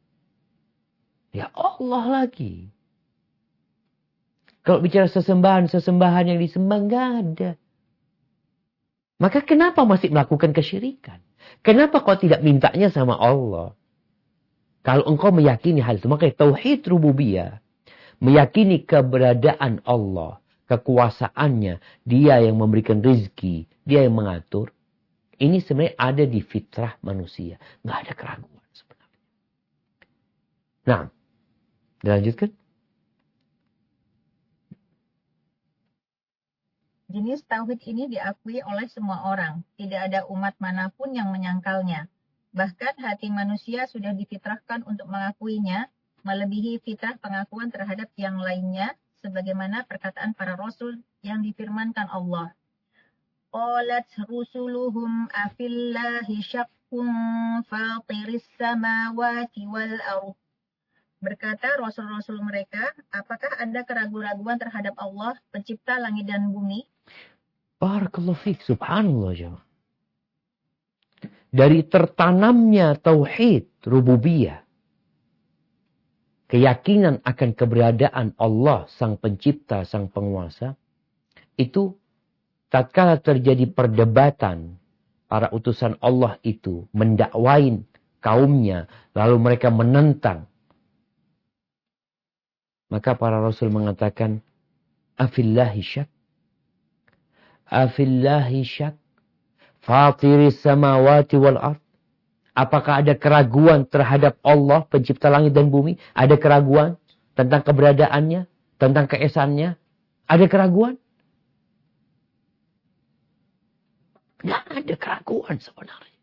Ya Allah lagi. Kalau bicara sesembahan-sesembahan yang disembah nggak ada. Maka kenapa masih melakukan kesyirikan? Kenapa kau tidak mintanya sama Allah? Kalau engkau meyakini hal itu, maka tauhid rububiyah. Meyakini keberadaan Allah, kekuasaannya, dia yang memberikan rezeki, dia yang mengatur. Ini sebenarnya ada di fitrah manusia. Nggak ada keraguan sebenarnya. Nah, dilanjutkan. Jenis tauhid ini diakui oleh semua orang. Tidak ada umat manapun yang menyangkalnya. Bahkan hati manusia sudah difitrahkan untuk mengakuinya, melebihi fitrah pengakuan terhadap yang lainnya, sebagaimana perkataan para rasul yang difirmankan Allah. Qalat rusuluhum afillahi syakkun fatiris samawati wal ardh. Berkata rasul-rasul mereka, apakah ada keraguan-raguan terhadap Allah, pencipta langit dan bumi? Barakallahu fiik, subhanallah jemaah. Dari tertanamnya tauhid rububiyah, keyakinan akan keberadaan Allah, sang pencipta, sang penguasa, itu tatkala terjadi perdebatan, para utusan Allah itu mendakwain kaumnya, lalu mereka menentang. Maka para rasul mengatakan, afillahi syak, afillahi syak, fatiris samawati wal ardh. Apakah ada keraguan terhadap Allah, pencipta langit dan bumi? Ada keraguan tentang keberadaannya, tentang keesaannya? Ada keraguan? Nggak ada keraguan sebenarnya.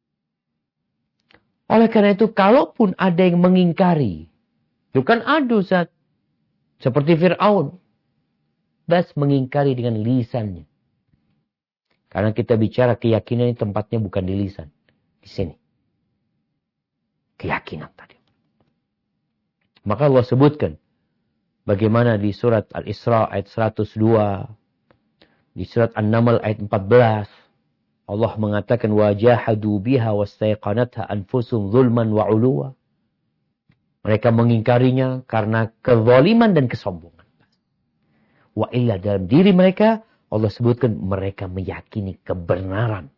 Oleh karena itu, kalaupun ada yang mengingkari, itu kan ada Ustaz. Seperti Fir'aun. Bas mengingkari dengan lisannya. Karena kita bicara keyakinan ini tempatnya bukan di lisan. Di sini. Keyakinan tadi. Maka Allah sebutkan. Bagaimana di surat Al-Isra ayat seratus dua. Di surat An-Naml ayat empat belas. Allah mengatakan. Wajahadu biha wastaiqanatha anfusum zulman wa uluwa. Mereka mengingkarinya karena kezaliman dan kesombongan. Wa illa dalam diri mereka. Allah sebutkan mereka meyakini kebenaran.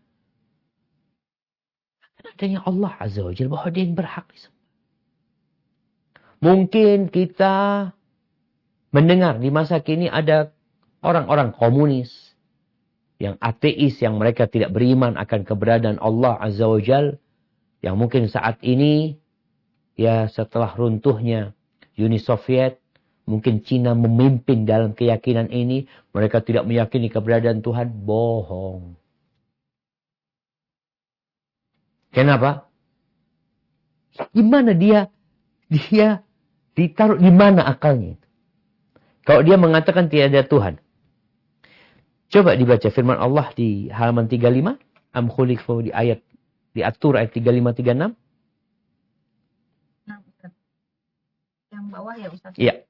Adanya Allah Azza wa Jalla bahwa dia yang berhak disembah. Mungkin kita mendengar di masa kini ada orang-orang komunis. Yang ateis, yang mereka tidak beriman akan keberadaan Allah Azza wa Jalla. Yang mungkin saat ini, ya setelah runtuhnya Uni Soviet, mungkin Cina memimpin dalam keyakinan ini. Mereka tidak meyakini keberadaan Tuhan. Bohong. Kenapa? Gimana dia? Dia ditaruh di mana akalnya itu? Kalau dia mengatakan tidak ada Tuhan. Coba dibaca firman Allah di halaman tiga puluh lima. Am khuliqu di ayat. Diatur ayat tiga puluh lima tiga puluh enam. Nah, yang bawah ya Ustaz? Iya.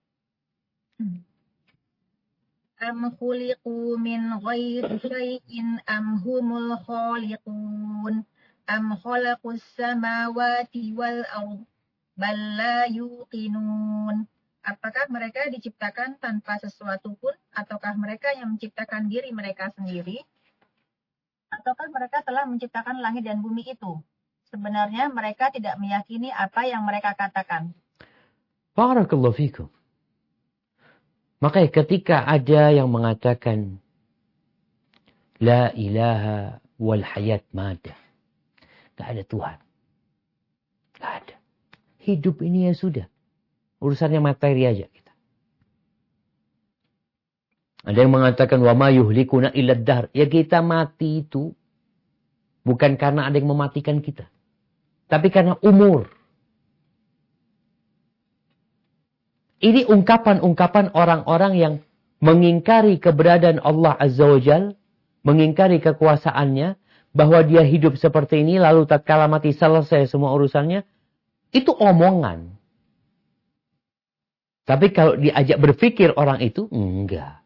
Am khuliqu min ghairi syai'in am humul khaliqun am khalaqus samawati wal ardh bal la yuqinun. Apakah mereka diciptakan tanpa sesuatu pun ataukah mereka yang menciptakan diri mereka sendiri? Ataukah mereka telah menciptakan langit dan bumi itu? Sebenarnya mereka tidak meyakini apa yang mereka katakan. Barakallahu fikum. Makanya ketika ada yang mengatakan la ilaha wal hayat mada. Gak ada Tuhan. Gak ada. Hidup ini ya sudah. Urusannya materi aja kita. Ada yang mengatakan wa ma yuhlikuna illa dahr. Ya kita mati itu bukan karena ada yang mematikan kita. Tapi karena umur. Ini ungkapan-ungkapan orang-orang yang mengingkari keberadaan Allah Azza wa Jal, mengingkari kekuasaannya, bahwa dia hidup seperti ini, lalu tatkala mati selesai semua urusannya, itu omongan. Tapi kalau diajak berpikir orang itu, enggak.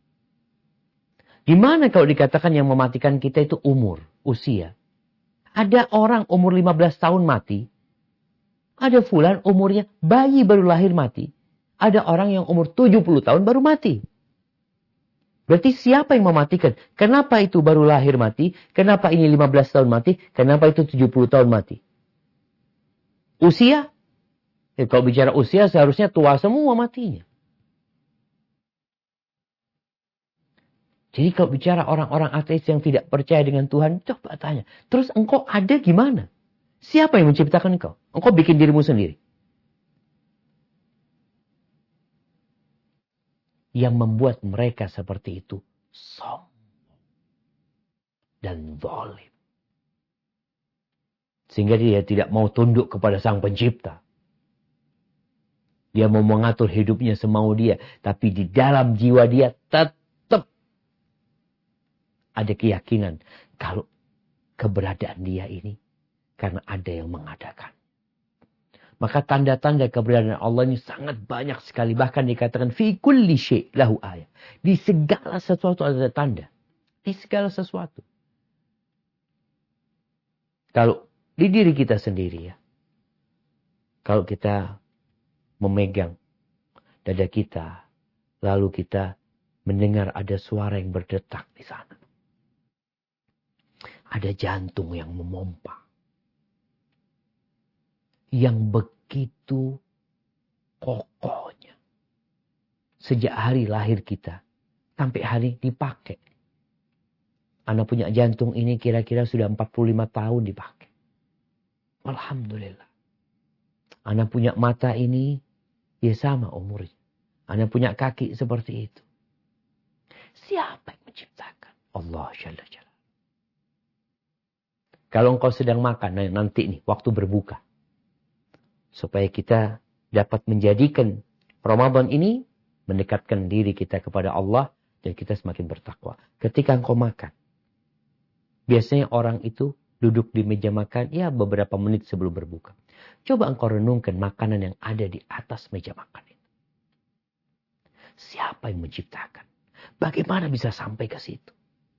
Gimana kalau dikatakan yang mematikan kita itu umur, usia? Ada orang umur lima belas tahun mati, ada fulan umurnya bayi baru lahir mati. Ada orang yang umur tujuh puluh tahun baru mati. Berarti siapa yang mematikan? Kenapa itu baru lahir mati? Kenapa ini lima belas tahun mati? Kenapa itu tujuh puluh tahun mati? Usia? Ya, kalau bicara usia seharusnya tua semua matinya. Jadi kalau bicara orang-orang ateis yang tidak percaya dengan Tuhan, coba tanya. Terus engkau ada gimana? Siapa yang menciptakan engkau? Engkau bikin dirimu sendiri. Yang membuat mereka seperti itu sombong dan zalim. Sehingga dia tidak mau tunduk kepada Sang Pencipta. Dia mau mengatur hidupnya semau dia. Tapi di dalam jiwa dia tetap ada keyakinan kalau keberadaan dia ini karena ada yang mengadakan. Maka tanda-tanda keberadaan Allah ini sangat banyak sekali. Bahkan dikatakan fi kulli syai' lahu ayat. Di segala sesuatu ada tanda. Di segala sesuatu. Kalau di diri kita sendiri ya. Kalau kita memegang dada kita. Lalu kita mendengar ada suara yang berdetak di sana. Ada jantung yang memompa. Yang begitu kokohnya. Sejak hari lahir kita. Sampai hari dipakai. Anak punya jantung ini kira-kira sudah empat puluh lima tahun dipakai. Alhamdulillah. Anak punya mata ini. Ya sama umurnya. Anak punya kaki seperti itu. Siapa yang menciptakan? Allah Jalla Jalla. Kalau engkau sedang makan, nah nanti nih, waktu berbuka. Supaya kita dapat menjadikan Ramadan ini, mendekatkan diri kita kepada Allah, dan kita semakin bertakwa. Ketika engkau makan, biasanya orang itu duduk di meja makan, ya beberapa menit sebelum berbuka. Coba engkau renungkan makanan yang ada di atas meja makan itu. Siapa yang menciptakan? Bagaimana bisa sampai ke situ?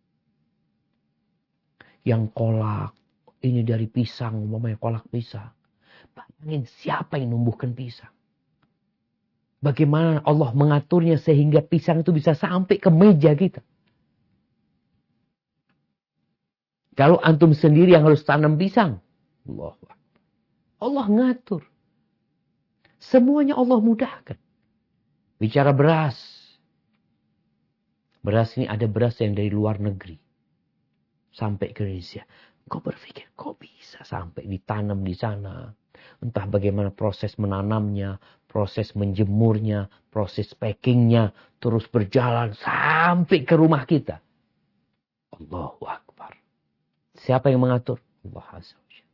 Yang kolak, ini dari pisang, umpamanya kolak pisang. Bayangin siapa yang numbuhkan pisang? Bagaimana Allah mengaturnya sehingga pisang itu bisa sampai ke meja kita? Kalau antum sendiri yang harus tanam pisang, Allah, Allah ngatur. Semuanya Allah mudahkan. Bicara beras. Beras ini ada beras yang dari luar negeri. Sampai ke Indonesia. Kau berpikir, kok bisa sampai ditanam di sana? Entah bagaimana proses menanamnya, proses menjemurnya, proses packingnya, terus berjalan sampai ke rumah kita. Allahu Akbar. Siapa yang mengatur? Allah Azza wa Jalla.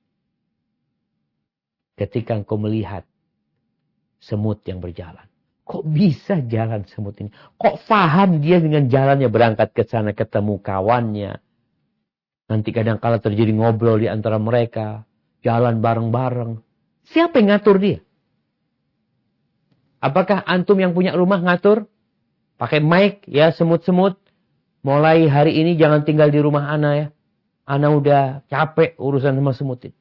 Ketika engkau melihat semut yang berjalan. Kok bisa jalan semut ini? Kok paham dia dengan jalannya, berangkat ke sana ketemu kawannya. Nanti kadang-kala terjadi ngobrol di antara mereka. Jalan bareng-bareng. Siapa yang ngatur dia? Apakah antum yang punya rumah ngatur? Pakai mic ya, semut-semut. Mulai hari ini jangan tinggal di rumah ana ya. Ana udah capek urusan sama semut itu.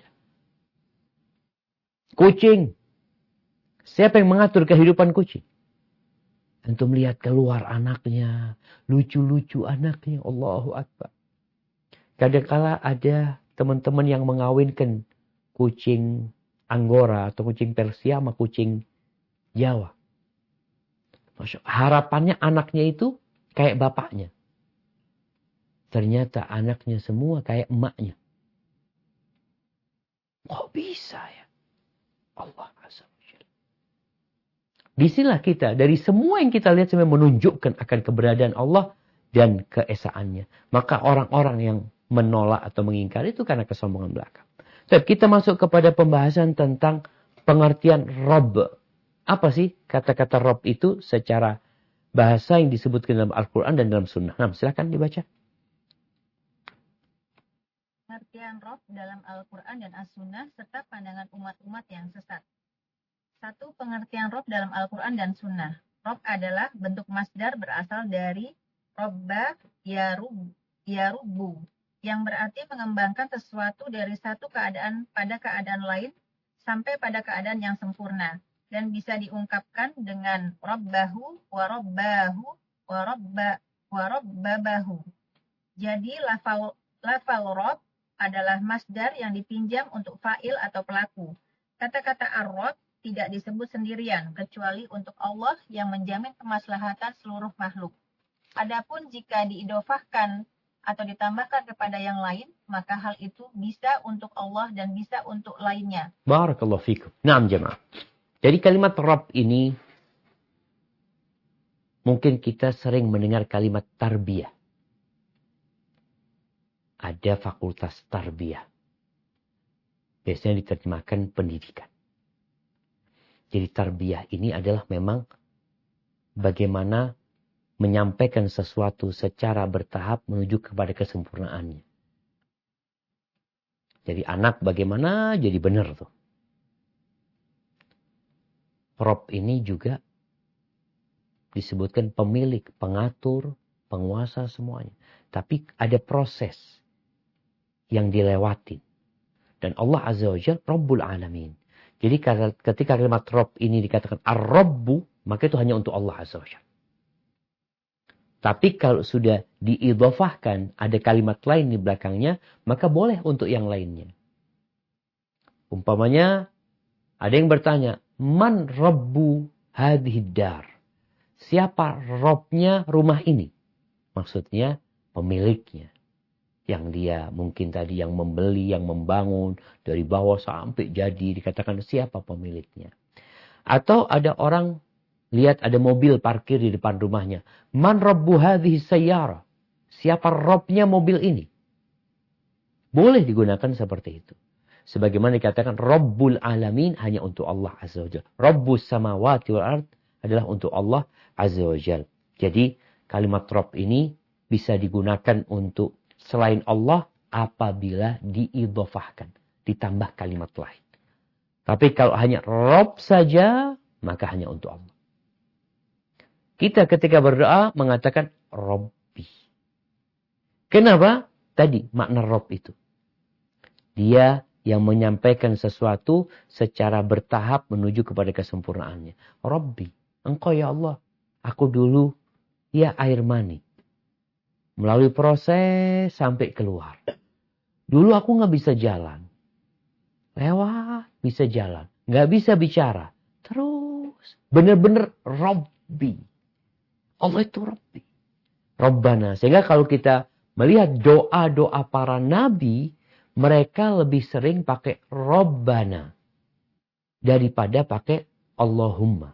Kucing. Siapa yang mengatur kehidupan kucing? Antum lihat keluar anaknya. Lucu-lucu anaknya. Allahu Akbar. Kadang-kala ada teman-teman yang mengawinkan kucing Anggora atau kucing Persia sama kucing Jawa. Masya Allah. Harapannya anaknya itu kayak bapaknya. Ternyata anaknya semua kayak emaknya. Kok bisa ya? Allah Azza wa Jalla. Disinilah kita, dari semua yang kita lihat sebenarnya menunjukkan akan keberadaan Allah dan keesaannya. Maka orang-orang yang menolak atau mengingkari itu karena kesombongan belaka. Tapi kita masuk kepada pembahasan tentang pengertian Rabb. Apa sih kata-kata Rabb itu secara bahasa yang disebutkan dalam Al-Quran dan dalam Sunnah? Nah, silakan dibaca. Pengertian Rabb dalam Al-Quran dan As-Sunnah serta pandangan umat-umat yang sesat. Satu, pengertian Rabb dalam Al-Quran dan Sunnah. Rabb adalah bentuk masdar berasal dari Robba yarub, yarubbu, yang berarti mengembangkan sesuatu dari satu keadaan pada keadaan lain sampai pada keadaan yang sempurna. Dan bisa diungkapkan dengan Rabbahu, wa Rabbahu, wa Rabba, wa Rabbabahu. Jadi lafal, lafal Rabb adalah masdar yang dipinjam untuk fa'il atau pelaku. Kata-kata ar-Rabb tidak disebut sendirian, kecuali untuk Allah yang menjamin kemaslahatan seluruh makhluk. Adapun jika diidofahkan atau ditambahkan kepada yang lain, maka hal itu bisa untuk Allah dan bisa untuk lainnya. Barakallahu fikum. Naam jemaah. Jadi kalimat Rabb ini, mungkin kita sering mendengar kalimat tarbiyah. Ada fakultas tarbiyah. Biasanya diterjemahkan pendidikan. Jadi tarbiyah ini adalah memang bagaimana menyampaikan sesuatu secara bertahap menuju kepada kesempurnaannya. Jadi anak bagaimana jadi benar tuh. Rabb ini juga disebutkan pemilik, pengatur, penguasa semuanya. Tapi ada proses yang dilewati. Dan Allah Azza wa Jalla Rabbul Alamin. Jadi ketika kalimat Rabb ini dikatakan Ar-Rabbu, maka itu hanya untuk Allah Azza wa Jalla. Tapi kalau sudah diidhofahkan, ada kalimat lain di belakangnya, maka boleh untuk yang lainnya. Umpamanya, ada yang bertanya, Man Rabbu hadhid dar? Siapa Rabbnya rumah ini? Maksudnya pemiliknya. Yang dia mungkin tadi yang membeli, yang membangun, dari bawah sampai jadi, dikatakan siapa pemiliknya. Atau ada orang lihat ada mobil parkir di depan rumahnya. Man Rabbu hadhihi sayyara? Siapa Rabbnya mobil ini? Boleh digunakan seperti itu. Sebagaimana dikatakan Rabbul Alamin hanya untuk Allah Azza wa Jalla. Rabbus samawati wal ard adalah untuk Allah Azza wa Jalla. Jadi kalimat Rabb ini bisa digunakan untuk selain Allah apabila diidhofahkan. Ditambah kalimat lain. Tapi kalau hanya Rabb saja, maka hanya untuk Allah. Kita ketika berdoa mengatakan Rabbi. Kenapa? Tadi makna Rabb itu. Dia yang menyampaikan sesuatu secara bertahap menuju kepada kesempurnaannya. Rabbi, engkau ya Allah. Aku dulu ya air mani. Melalui proses sampai keluar. Dulu aku gak bisa jalan. Lewat bisa jalan. Gak bisa bicara. Terus benar-benar Rabbi. Allah itu Rabbi. Rabbana. Sehingga kalau kita melihat doa-doa para nabi, mereka lebih sering pakai Rabbana daripada pakai Allahumma.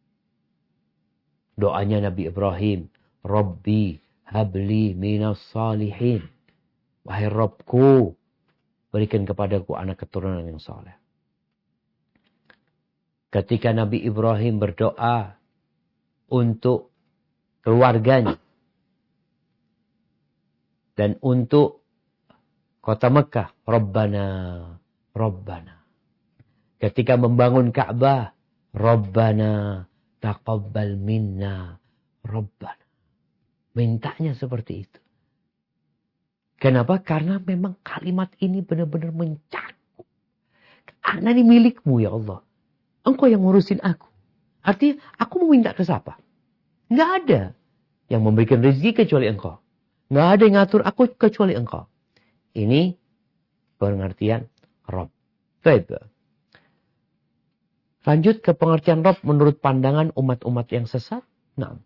Doanya Nabi Ibrahim, Rabbi habli minas salihin. Wahai Rabbku, berikan kepadaku anak keturunan yang saleh. Ketika Nabi Ibrahim berdoa untuk keluarganya dan untuk kota Mekah, Rabbana, Rabbana. Ketika membangun Ka'bah, Rabbana, taqabbal minna, Rabbana. Mintanya seperti itu. Kenapa? Karena memang kalimat ini benar-benar mencakup. Karena ini milikmu ya Allah. Engkau yang ngurusin aku. Artinya, aku mau minta ke siapa? Nggak ada yang memberikan rezeki kecuali engkau. Nggak ada yang ngatur aku kecuali engkau. Ini pengertian Rabb. Baik. Lanjut ke pengertian Rabb menurut pandangan umat-umat yang sesat. Nah.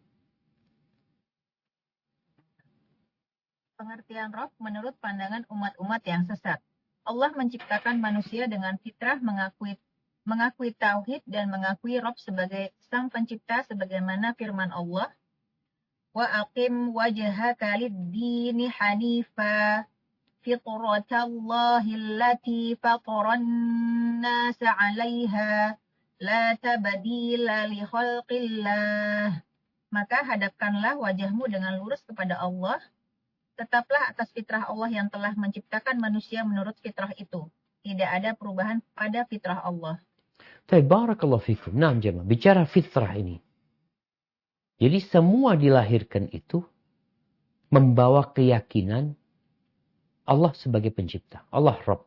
Pengertian Rabb menurut pandangan umat-umat yang sesat. Allah menciptakan manusia dengan fitrah mengakui mengakui tauhid dan mengakui Rabb sebagai sang pencipta sebagaimana firman Allah. Wa aqim wajhaka lid-dini hanifa. Fitratallahi allati fataran nasa 'alaiha la tabdila li khalqillah. Maka hadapkanlah wajahmu dengan lurus kepada Allah. Tetaplah atas fitrah Allah yang telah menciptakan manusia menurut fitrah itu. Tidak ada perubahan pada fitrah Allah. Barakallahu fikum. Nah, jemaah, bicara fitrah ini. Jadi semua dilahirkan itu membawa keyakinan Allah sebagai pencipta. Allah Rabb.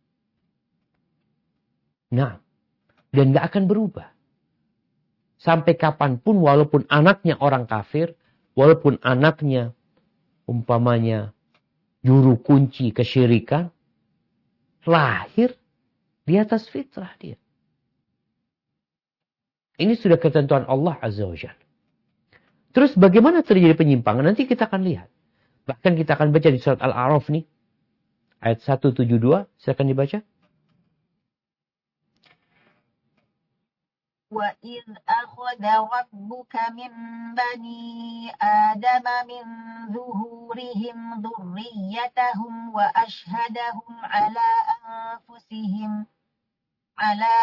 Nah, dan gak akan berubah. Sampai kapanpun walaupun anaknya orang kafir, walaupun anaknya umpamanya juru kunci kesyirikan, lahir di atas fitrah dia. Ini sudah ketentuan Allah Azza wa Jalla. Terus bagaimana terjadi penyimpangan? Nanti kita akan lihat. Bahkan kita akan baca di surat Al-A'raf nih. Ayat seratus tujuh puluh dua, silakan dibaca. Wa idh akhadha rabbuka min bani Adama min zuhurihim dhurriyyatahum wa ashhadahum ala anfusihim ala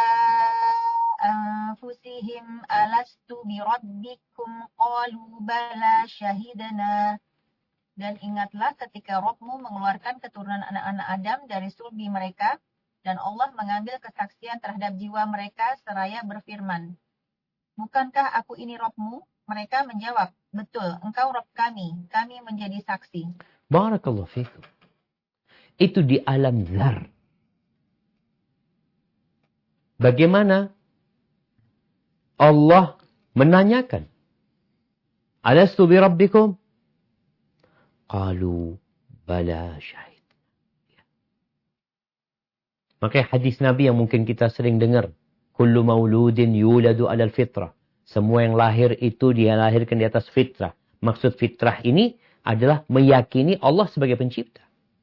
anfusihim alastu bi rabbikum qalu bala syahidna. Dan ingatlah ketika Rabbmu mengeluarkan keturunan anak-anak Adam dari sulbi mereka, dan Allah mengambil kesaksian terhadap jiwa mereka seraya berfirman, bukankah aku ini Rabbmu? Mereka menjawab, betul, engkau Rabb kami, kami menjadi saksi. Barakallahu fikum. Itu di alam zar. Bagaimana Allah menanyakan, alastu bi rabbikum? Qalu bala syahid. Makanya hadis Nabi yang mungkin kita sering dengar. Kullu mauludin yuladu alal fitrah. Semua yang lahir itu dia lahirkan di atas fitrah. Maksud fitrah ini adalah meyakini Allah sebagai pencipta.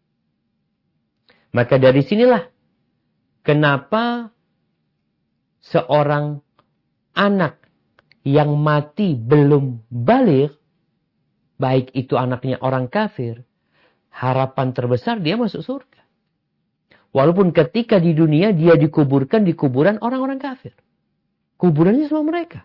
Maka dari sinilah kenapa seorang anak yang mati belum baligh, baik itu anaknya orang kafir, harapan terbesar dia masuk surga. Walaupun ketika di dunia dia dikuburkan di kuburan orang-orang kafir. Kuburannya semua mereka.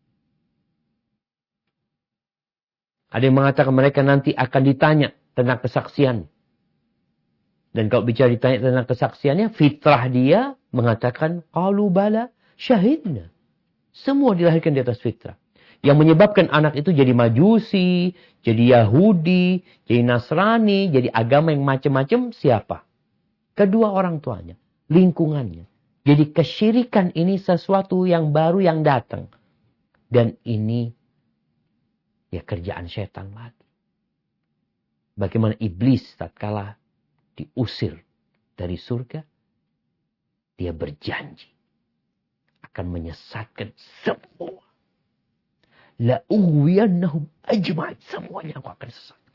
Ada yang mengatakan mereka nanti akan ditanya tentang kesaksian. Dan kalau bicara ditanya tentang kesaksiannya, fitrah dia mengatakan, qalu bala syahidna. Semua dilahirkan di atas fitrah. Yang menyebabkan anak itu jadi majusi, jadi Yahudi, jadi Nasrani, jadi agama yang macam-macam, siapa? Kedua orang tuanya, lingkungannya. Jadi kesyirikan ini sesuatu yang baru yang datang. Dan ini ya kerjaan setan lagi. Bagaimana iblis tatkala diusir dari surga, dia berjanji akan menyesatkan semua. La ughwiyannahum ajma'in, semuanya aku akan sesatkan.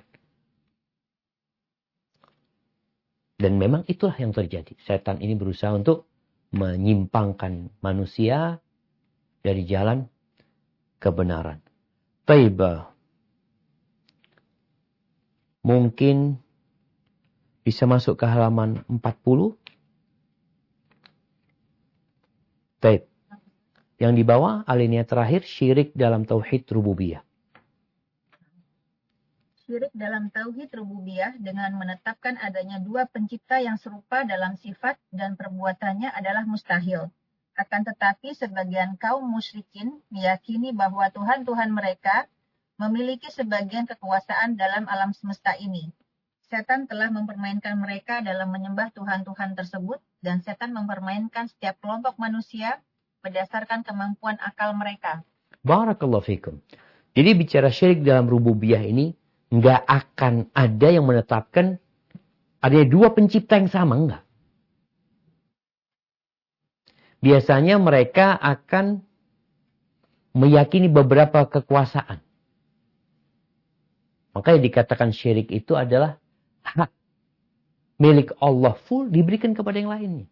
Dan memang itulah yang terjadi. Setan ini berusaha untuk menyimpangkan manusia dari jalan kebenaran. Taibah. Mungkin bisa masuk ke halaman empat puluh. Taib. Yang di bawah alinea terakhir, syirik dalam tauhid rububiyah. Syirik dalam tauhid rububiyah dengan menetapkan adanya dua pencipta yang serupa dalam sifat dan perbuatannya adalah mustahil. Akan tetapi sebagian kaum musyrikin meyakini bahwa Tuhan-Tuhan mereka memiliki sebagian kekuasaan dalam alam semesta ini. Setan telah mempermainkan mereka dalam menyembah Tuhan-Tuhan tersebut, dan setan mempermainkan setiap kelompok manusia berdasarkan kemampuan akal mereka. Barakallahu fikum. Jadi bicara syirik dalam rububiyah ini, nggak akan ada yang menetapkan ada dua pencipta yang sama, enggak. Biasanya mereka akan meyakini beberapa kekuasaan. Makanya dikatakan syirik itu adalah hak milik Allah full diberikan kepada yang lainnya.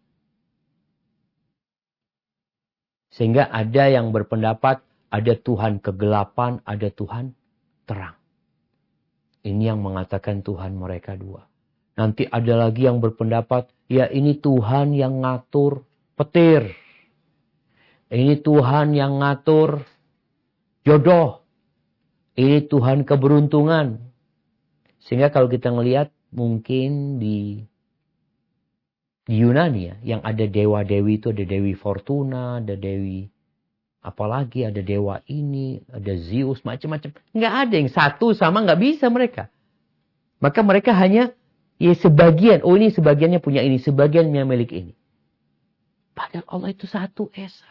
Sehingga ada yang berpendapat ada Tuhan kegelapan, ada Tuhan terang. Ini yang mengatakan Tuhan mereka dua. Nanti ada lagi yang berpendapat, ya ini Tuhan yang ngatur petir. Ini Tuhan yang ngatur jodoh. Ini Tuhan keberuntungan. Sehingga kalau kita melihat mungkin di, di Yunani ya, yang ada dewa-dewi itu ada Dewi Fortuna, ada Dewi apalagi, ada dewa ini, ada Zeus, macam-macam. Nggak ada yang satu sama, nggak bisa mereka. Maka mereka hanya ya sebagian, oh ini sebagiannya punya ini, sebagiannya milik ini. Padahal Allah itu satu esa.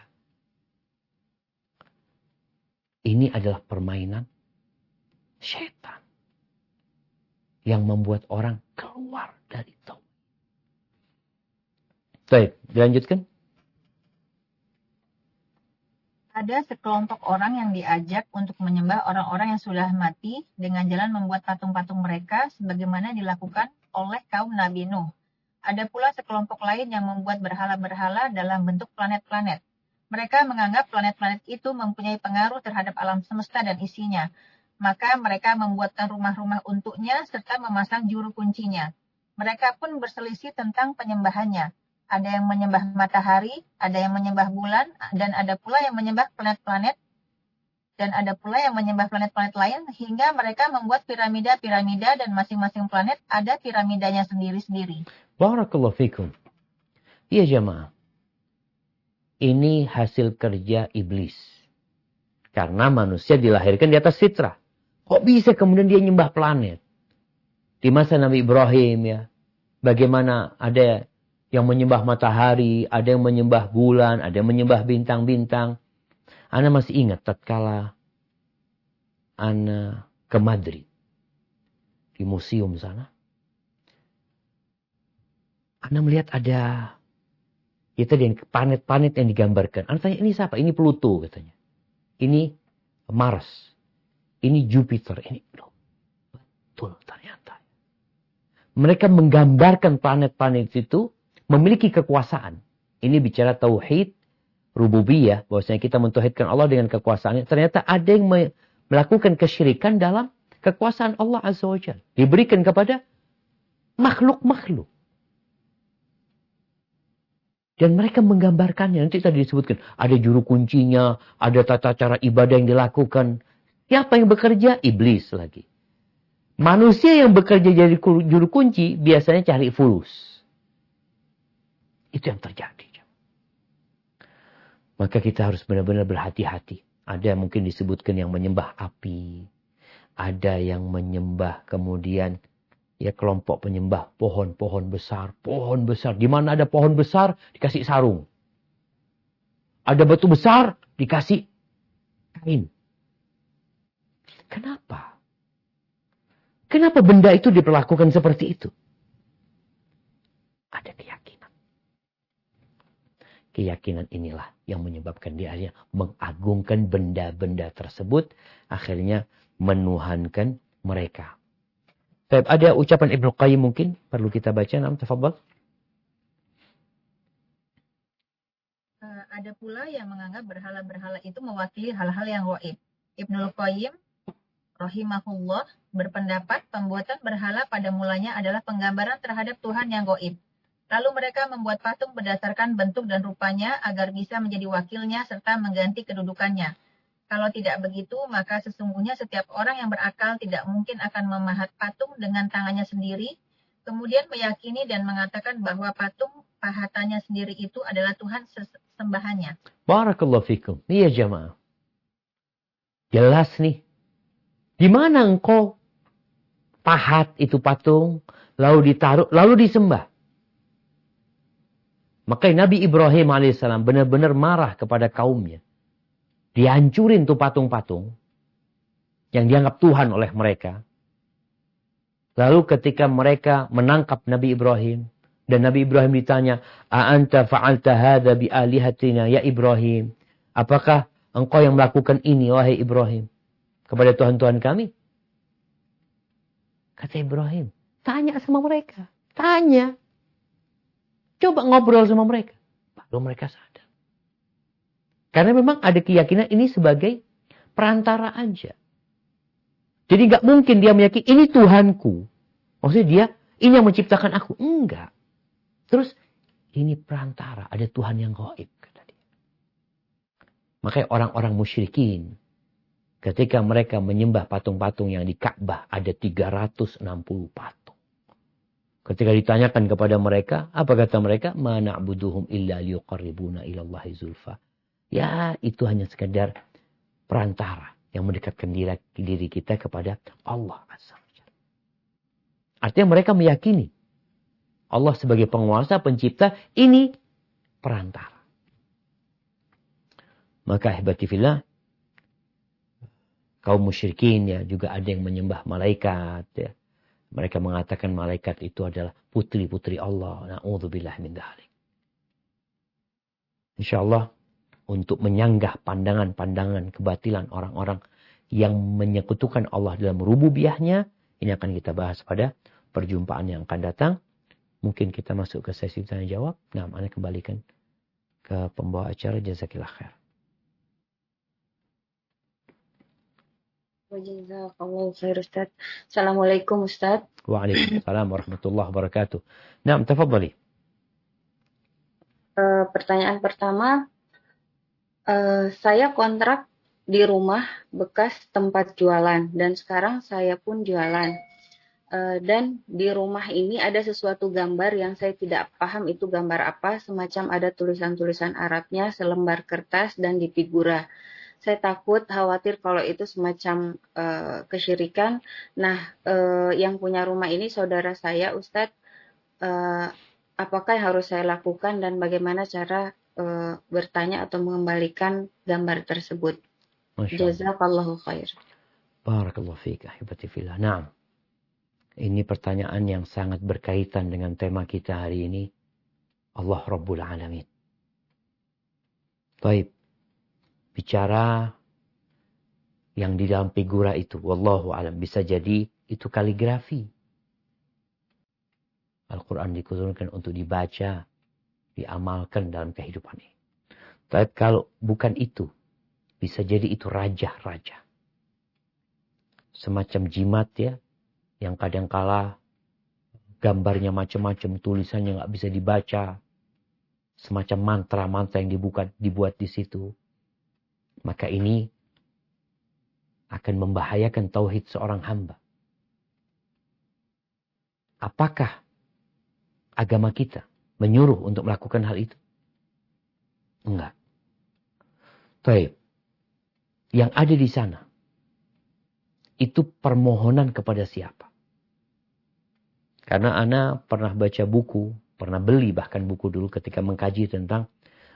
Ini adalah permainan setan yang membuat orang keluar dari tauhid. Baik, dilanjutkan. Ada sekelompok orang yang diajak untuk menyembah orang-orang yang sudah mati dengan jalan membuat patung-patung mereka sebagaimana dilakukan oleh kaum Nabi Nuh. Ada pula sekelompok lain yang membuat berhala-berhala dalam bentuk planet-planet. Mereka menganggap planet-planet itu mempunyai pengaruh terhadap alam semesta dan isinya. Maka mereka membuatkan rumah-rumah untuknya serta memasang juru kuncinya. Mereka pun berselisih tentang penyembahannya. Ada yang menyembah matahari, ada yang menyembah bulan, dan ada pula yang menyembah planet-planet, dan ada pula yang menyembah planet-planet lain, hingga mereka membuat piramida-piramida dan masing-masing planet ada piramidanya sendiri-sendiri. Barakallahu fikum. Iya jemaah. Ini hasil kerja iblis. Karena manusia dilahirkan di atas fitrah. Kok bisa kemudian dia nyembah planet? Di masa Nabi Ibrahim ya. Bagaimana ada yang menyembah matahari, ada yang menyembah bulan, ada yang menyembah bintang-bintang. Ana masih ingat tatkala Ana ke Madrid. Di museum sana. Ana melihat ada itu dia planet-planet yang digambarkan. Ana tanya, ini siapa? Ini Pluto katanya. Ini Mars. Ini Jupiter. Ini betul ternyata. Mereka menggambarkan planet-planet itu memiliki kekuasaan. Ini bicara tauhid rububiyah, bahwasanya kita mentauhidkan Allah dengan kekuasaannya. Ternyata ada yang melakukan kesyirikan dalam kekuasaan Allah Azza wa Jalla. Diberikan kepada makhluk-makhluk. Dan mereka menggambarkannya. Nanti tadi disebutkan. Ada juru kuncinya. Ada tata cara ibadah yang dilakukan. Siapa yang bekerja? Iblis lagi. Manusia yang bekerja jadi juru kunci. Biasanya cari fulus. Itu yang terjadi. Maka kita harus benar-benar berhati-hati. Ada mungkin disebutkan yang menyembah api. Ada yang menyembah kemudian. Ya kelompok penyembah pohon-pohon besar. Pohon besar. Di mana ada pohon besar, dikasih sarung. Ada batu besar, dikasih kain. Kenapa? Kenapa benda itu diperlakukan seperti itu? Ada keyakinan. Keyakinan inilah yang menyebabkan dia akhirnya mengagungkan benda-benda tersebut. Akhirnya menuhankan mereka. Baik, ada ucapan Ibnu Qayyim mungkin perlu kita baca. Nam, tafadhal. Uh, ada pula yang menganggap berhala-berhala itu mewakili hal-hal yang gaib. Ibnu Qayyim rahimahullah berpendapat pembuatan berhala pada mulanya adalah penggambaran terhadap Tuhan yang gaib. Lalu mereka membuat patung berdasarkan bentuk dan rupanya agar bisa menjadi wakilnya serta mengganti kedudukannya. Kalau tidak begitu, maka sesungguhnya setiap orang yang berakal tidak mungkin akan memahat patung dengan tangannya sendiri, kemudian meyakini dan mengatakan bahwa patung pahatannya sendiri itu adalah Tuhan sembahannya. Barakallahu fikum. Iya jamaah. Jelas nih. Di mana engkau pahat itu patung, lalu ditaruh, lalu disembah. Maka Nabi Ibrahim alaihissalam benar-benar marah kepada kaumnya. Dihancurin tuh patung-patung yang dianggap Tuhan oleh mereka. Lalu ketika mereka menangkap Nabi Ibrahim dan Nabi Ibrahim ditanya, "A anta fa'alta hadza bi alihatina ya Ibrahim?" Apakah engkau yang melakukan ini wahai Ibrahim kepada Tuhan-Tuhan kami? Kata Ibrahim, tanya sama mereka, tanya. Coba ngobrol sama mereka. Baru mereka sadar. Karena memang ada keyakinan ini sebagai perantara aja. Jadi nggak mungkin dia meyakini ini Tuhanku. Maksudnya dia ini yang menciptakan aku. Enggak. Terus ini perantara. Ada Tuhan yang gaib. Kata dia. Makanya orang-orang musyrikin. Ketika mereka menyembah patung-patung yang di Ka'bah. Ada tiga ratus enam puluh patung. Ketika ditanyakan kepada mereka. Apa kata mereka? Ma na'buduhum illa liyuqarribuna ilallahi zulfa. Ya, itu hanya sekedar perantara yang mendekatkan diri, diri kita kepada Allah Azza wa Jalla. Artinya mereka meyakini Allah sebagai penguasa, pencipta, ini perantara. Maka ahibati fillah, kaum musyrikin ya juga ada yang menyembah malaikat ya. Mereka mengatakan malaikat itu adalah putri-putri Allah. Na'udzubillah min dzalik. Insyaallah untuk menyanggah pandangan-pandangan kebatilan orang-orang yang menyekutukan Allah dalam rububiyahnya. Ini akan kita bahas pada perjumpaan yang akan datang. Mungkin kita masuk ke sesi tanya jawab. Nah, Anda kembalikan ke pembawa acara. Jazakillah khair. Jazakallahu khair Ustaz. Assalamualaikum Ustaz. Waalaikumsalam warahmatullahi wabarakatuh. Nah, tafadhali. Uh, pertanyaan pertama. Uh, saya kontrak di rumah bekas tempat jualan dan sekarang saya pun jualan. Uh, dan di rumah ini ada sesuatu gambar yang saya tidak paham itu gambar apa, semacam ada tulisan-tulisan Arabnya, selembar kertas dan di figura. Saya takut, khawatir kalau itu semacam uh, kesyirikan. Nah, uh, yang punya rumah ini saudara saya, Ustadz, uh, apakah yang harus saya lakukan dan bagaimana cara Uh, bertanya atau mengembalikan gambar tersebut. Jazakallahu khair. Barakallahu fiik, ahibati fillah. Naam. Ini pertanyaan yang sangat berkaitan dengan tema kita hari ini. Allah Rabbul Alamin. Baik. Bicara yang di dalam figura itu. Wallahu alam. Bisa jadi itu kaligrafi. Al-Quran diturunkan untuk dibaca. Diamalkan dalam kehidupan ini. Tapi kalau bukan itu, bisa jadi itu raja-raja. Semacam jimat ya, yang kadangkala gambarnya macam-macam, tulisannya nggak bisa dibaca. semacam mantra-mantra yang dibuat, dibuat di situ. Maka ini akan membahayakan tauhid seorang hamba. Apakah agama kita menyuruh untuk melakukan hal itu? Enggak. Baik. Yang ada di sana, itu permohonan kepada siapa? Karena ana pernah baca buku, pernah beli bahkan buku dulu ketika mengkaji tentang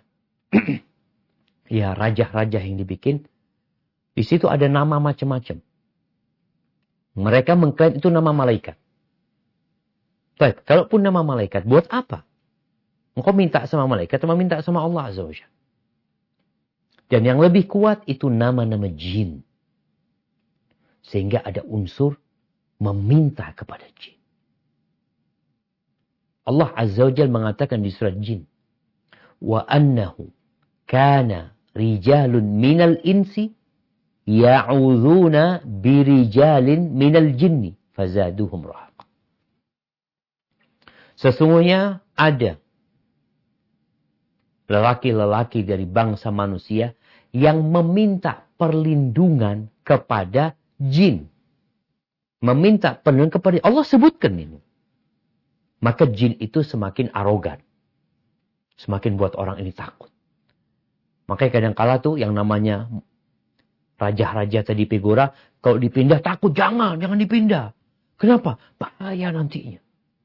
ya raja-raja yang dibikin. Di situ ada nama macam-macam. Mereka mengklaim itu nama malaikat. Baik, kalaupun nama malaikat, buat apa? Engkau minta sama malaikat atau minta sama Allah Azza wa Jalla? Dan yang lebih kuat itu nama-nama jin. Sehingga ada unsur meminta kepada jin. Allah Azza wa Jalla mengatakan di surat jin. Wa annahu kana rijalun minal insi ya'udhuna birijalin minal jinni fazaduhum rahaqa. Sesungguhnya ada lelaki-lelaki dari bangsa manusia yang meminta perlindungan kepada jin. Meminta perlindungan kepada Allah, sebutkan ini. Maka jin itu semakin arogan. Semakin buat orang ini takut. Makanya kadang-kala tuh yang namanya raja-raja tadi Pegora, kalau dipindah takut, jangan, jangan dipindah. Kenapa? Bahaya nantinya.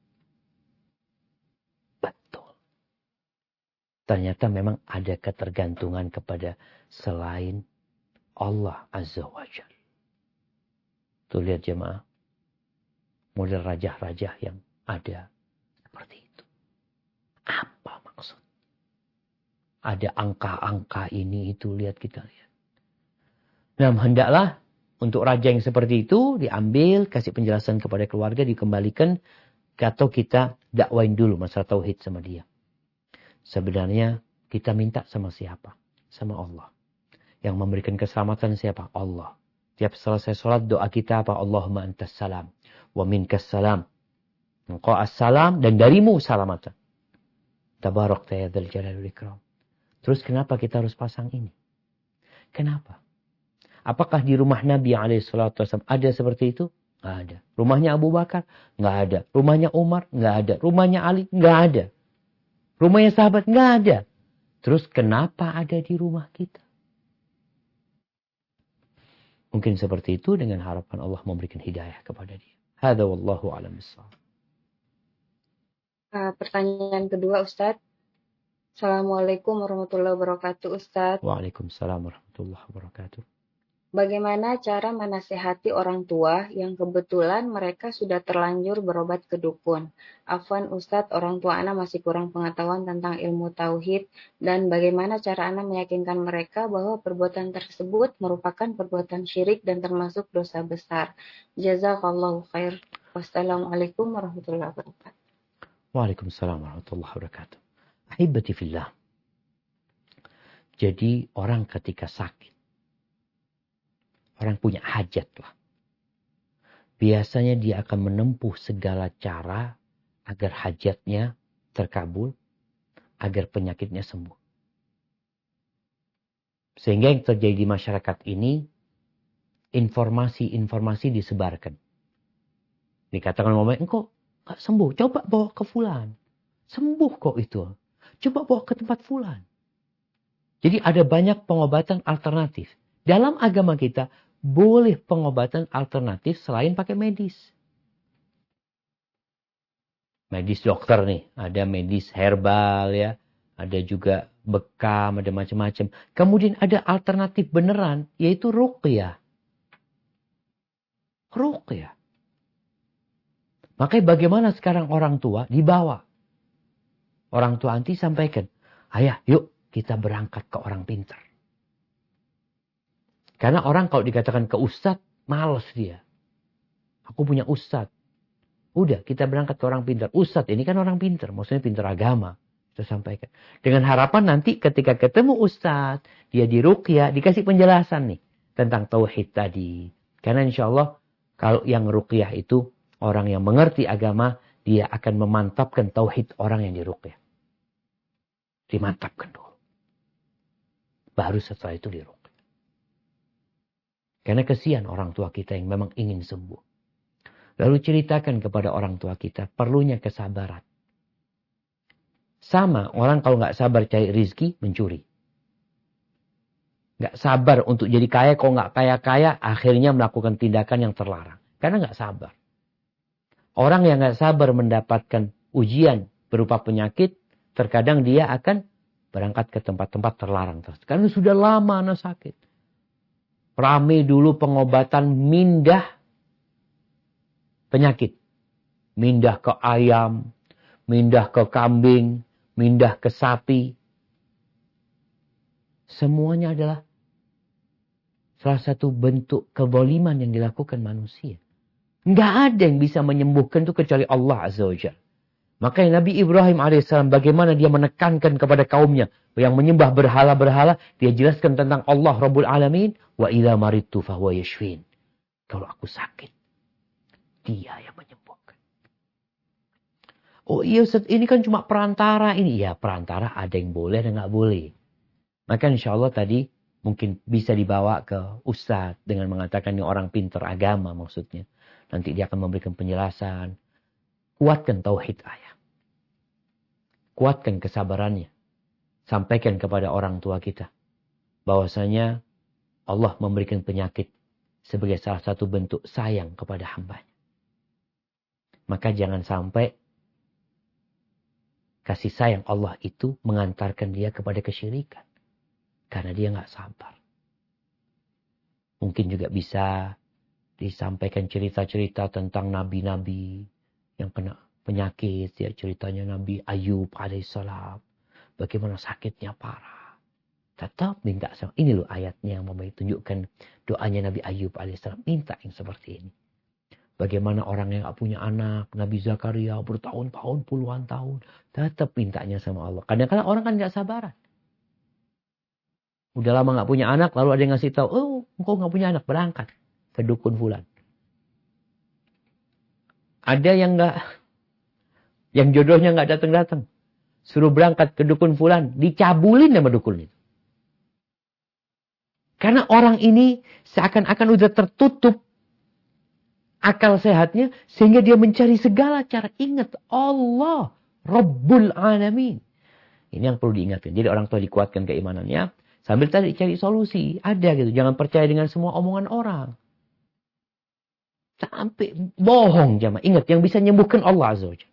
Betul. Ternyata memang ada ketergantungan kepada selain Allah Azza wa Jalla. Tuh lihat jemaah. Model raja-raja yang ada seperti itu. Apa maksud? Ada angka-angka ini itu, lihat kita lihat. Nah, hendaklah untuk raja yang seperti itu diambil, kasih penjelasan kepada keluarga, dikembalikan, atau kita dakwain dulu masalah tauhid sama dia. Sebenarnya kita minta sama siapa? Sama Allah. Yang memberikan keselamatan siapa? Allah. Tiap selesai sholat doa kita apa? Allahumma antas salam. Wa minkas salam. Engkau as-salam dan darimu salamatan. Tabarak ya dzal jalali wal ikram. Terus kenapa kita harus pasang ini? Kenapa? Apakah di rumah Nabi alaihi salatu wasallam ada seperti itu? Nggak ada. Rumahnya Abu Bakar? Nggak ada. Rumahnya Umar? Nggak ada. Rumahnya Ali? Nggak ada. Rumahnya sahabat? Nggak ada. Terus kenapa ada di rumah kita? Mungkin seperti itu dengan harapan Allah memberikan hidayah kepada dia. Hadza wallahu a'lam bissawab. Uh, pertanyaan kedua, Ustadz. Assalamualaikum warahmatullahi wabarakatuh, Ustadz. Waalaikumsalam warahmatullahi wabarakatuh. Bagaimana cara menasihati orang tua yang kebetulan mereka sudah terlanjur berobat ke dukun? Afwan Ustadz, orang tua Ana masih kurang pengetahuan tentang ilmu tauhid, dan bagaimana cara Ana meyakinkan mereka bahwa perbuatan tersebut merupakan perbuatan syirik dan termasuk dosa besar. Jazakallahu khair. Wassalamualaikum warahmatullahi wabarakatuh. Waalaikumsalam warahmatullahi wabarakatuh. Ahibati fillah. Jadi orang ketika sakit, orang punya hajat lah. Biasanya dia akan menempuh segala cara agar hajatnya terkabul, agar penyakitnya sembuh. Sehingga yang terjadi di masyarakat ini, informasi-informasi disebarkan. Dikatakan mama, engkau gak sembuh, coba bawa ke fulan. Sembuh kok itu. Coba bawa ke tempat fulan. Jadi ada banyak pengobatan alternatif. Dalam agama kita, boleh pengobatan alternatif selain pakai medis. Medis dokter nih. Ada medis herbal ya. Ada juga bekam, ada macam-macam. Kemudian ada alternatif beneran, yaitu ruqyah. Ruqyah. Makanya bagaimana sekarang orang tua dibawa. Orang tua anti sampaikan, ayah yuk kita berangkat ke orang pintar. Karena orang kalau dikatakan ke ustadz, males dia. Aku punya ustadz. Udah kita berangkat ke orang pintar. Ustadz ini kan orang pintar, maksudnya pintar agama. Kita sampaikan. Dengan harapan nanti ketika ketemu ustadz, dia diruqyah, dikasih penjelasan nih. Tentang tauhid tadi. Karena insya Allah kalau yang ruqyah itu orang yang mengerti agama, dia akan memantapkan tauhid orang yang diruqyah. Dimantapkan dulu. Baru setelah itu diruqyah. Karena kesian orang tua kita yang memang ingin sembuh. Lalu ceritakan kepada orang tua kita perlunya kesabaran. Sama orang kalau nggak sabar cari rizki, mencuri. Nggak sabar untuk jadi kaya, kalau nggak kaya-kaya akhirnya melakukan tindakan yang terlarang. Karena nggak sabar. Orang yang nggak sabar mendapatkan ujian berupa penyakit, terkadang dia akan berangkat ke tempat-tempat terlarang. Karena sudah lama anak sakit. Rame dulu pengobatan mindah penyakit. Mindah ke ayam, mindah ke kambing, mindah ke sapi. Semuanya adalah salah satu bentuk kezaliman yang dilakukan manusia. Nggak ada yang bisa menyembuhkan itu kecuali Allah Azza wa Jalla. Makanya Nabi Ibrahim alaihissalam bagaimana dia menekankan kepada kaumnya yang menyembah berhala-berhala, dia jelaskan tentang Allah Rabbul Alamin, wa idza maridtu fahuwa yashfin. Kalau aku sakit, dia yang menyembuhkan. Oh iya Ustaz, ini kan cuma perantara ini. Ya perantara ada yang boleh dan nggak boleh. Maka insya Allah tadi mungkin bisa dibawa ke Ustaz dengan mengatakan ini orang pintar agama maksudnya. Nanti dia akan memberikan penjelasan. Kuatkan tauhid ayah. Kuatkan kesabarannya. Sampaikan kepada orang tua kita. Bahwasanya Allah memberikan penyakit sebagai salah satu bentuk sayang kepada hambanya. Maka jangan sampai kasih sayang Allah itu mengantarkan dia kepada kesyirikan. Karena dia nggak sabar. Mungkin juga bisa disampaikan cerita-cerita tentang nabi-nabi yang kena penyakit. Ya, ceritanya Nabi Ayub alaihissalam. Bagaimana sakitnya parah. Tetap minta sama. Ini loh ayatnya yang Mama tunjukkan doanya Nabi Ayub alaihissalam. Minta yang seperti ini. Bagaimana orang yang gak punya anak. Nabi Zakaria bertahun-tahun, puluhan tahun. Tetap mintanya sama Allah. Kadang-kadang orang kan gak sabaran. Udah lama gak punya anak. Lalu ada yang ngasih tahu. Oh, engkau gak punya anak. Berangkat ke dukun fulan. Ada yang gak. Yang jodohnya gak datang-datang. Suruh berangkat ke dukun fulan. Dicabulin sama dukun itu. Karena orang ini seakan-akan udah tertutup akal sehatnya. Sehingga dia mencari segala cara. Ingat Allah. Rabbul Alamin. Ini yang perlu diingatkan. Jadi orang tua dikuatkan keimanannya. Sambil tadi cari solusi. Ada gitu. Jangan percaya dengan semua omongan orang. Sampai bohong jamaah. Ingat yang bisa menyembuhkan Allah Azza wa Jalla.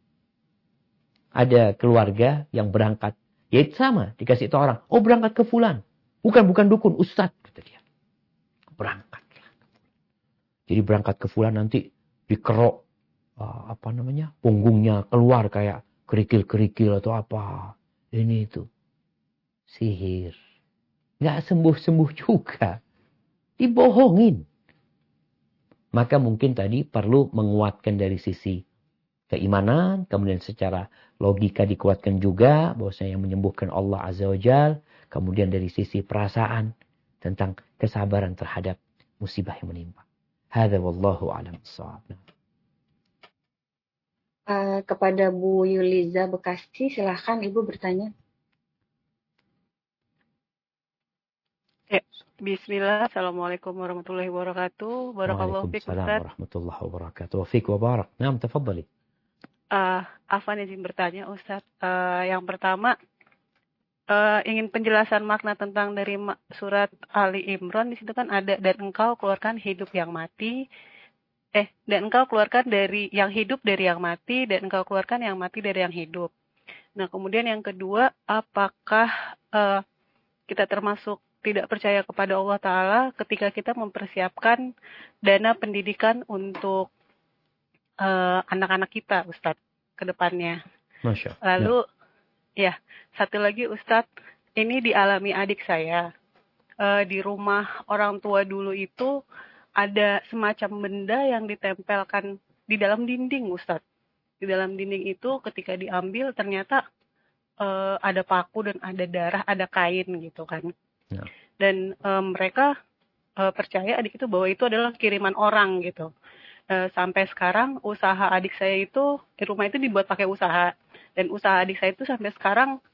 Ada keluarga yang berangkat. Ya itu sama. Dikasih tahu orang. Oh berangkat ke fulan. Bukan, bukan dukun. Ustadz. Kata dia. Berangkat. Jadi berangkat ke fulan nanti dikerok. Uh, apa namanya. Punggungnya keluar kayak kerikil-kerikil atau apa. Ini itu. Sihir. Nggak sembuh-sembuh juga. Dibohongin. Maka mungkin tadi perlu menguatkan dari sisi keimanan. Kemudian secara logika dikuatkan juga. Bahwasanya yang menyembuhkan Allah Azza wa Jalla. Kemudian dari sisi perasaan. Tentang kesabaran terhadap musibah yang menimpa. Hadza wallahu a'lam bissawab. Uh, kepada Bu Yuliza Bekasi, silahkan Ibu bertanya. Ya, bismillah. Assalamualaikum warahmatullahi wabarakatuh. Barakallahu fiik Ustaz. Waalaikumsalam warahmatullahi wabarakatuh. Wa fiik wa barak. Naam, tafadhali. Uh, Afwan izin bertanya Ustaz. Uh, yang pertama, uh, ingin penjelasan makna tentang dari surat Ali Imran. Di situ kan ada, dan engkau keluarkan hidup yang mati. Eh, dan engkau keluarkan dari yang hidup dari yang mati, dan engkau keluarkan yang mati dari yang hidup. Nah, kemudian yang kedua, apakah uh, kita termasuk tidak percaya kepada Allah Ta'ala ketika kita mempersiapkan dana pendidikan untuk uh, anak-anak kita, Ustadz, ke depannya. Masya. Lalu, ya. ya, satu lagi Ustadz, ini dialami adik saya. Uh, di rumah orang tua dulu itu ada semacam benda yang ditempelkan di dalam dinding, Ustadz. Di dalam dinding itu ketika diambil ternyata uh, ada paku dan ada darah, ada kain gitu kan. Ya. Dan um, mereka uh, percaya adik itu bahwa itu adalah kiriman orang gitu. Uh, sampai sekarang usaha adik saya itu di rumah itu dibuat pakai usaha, dan usaha adik saya itu sampai sekarang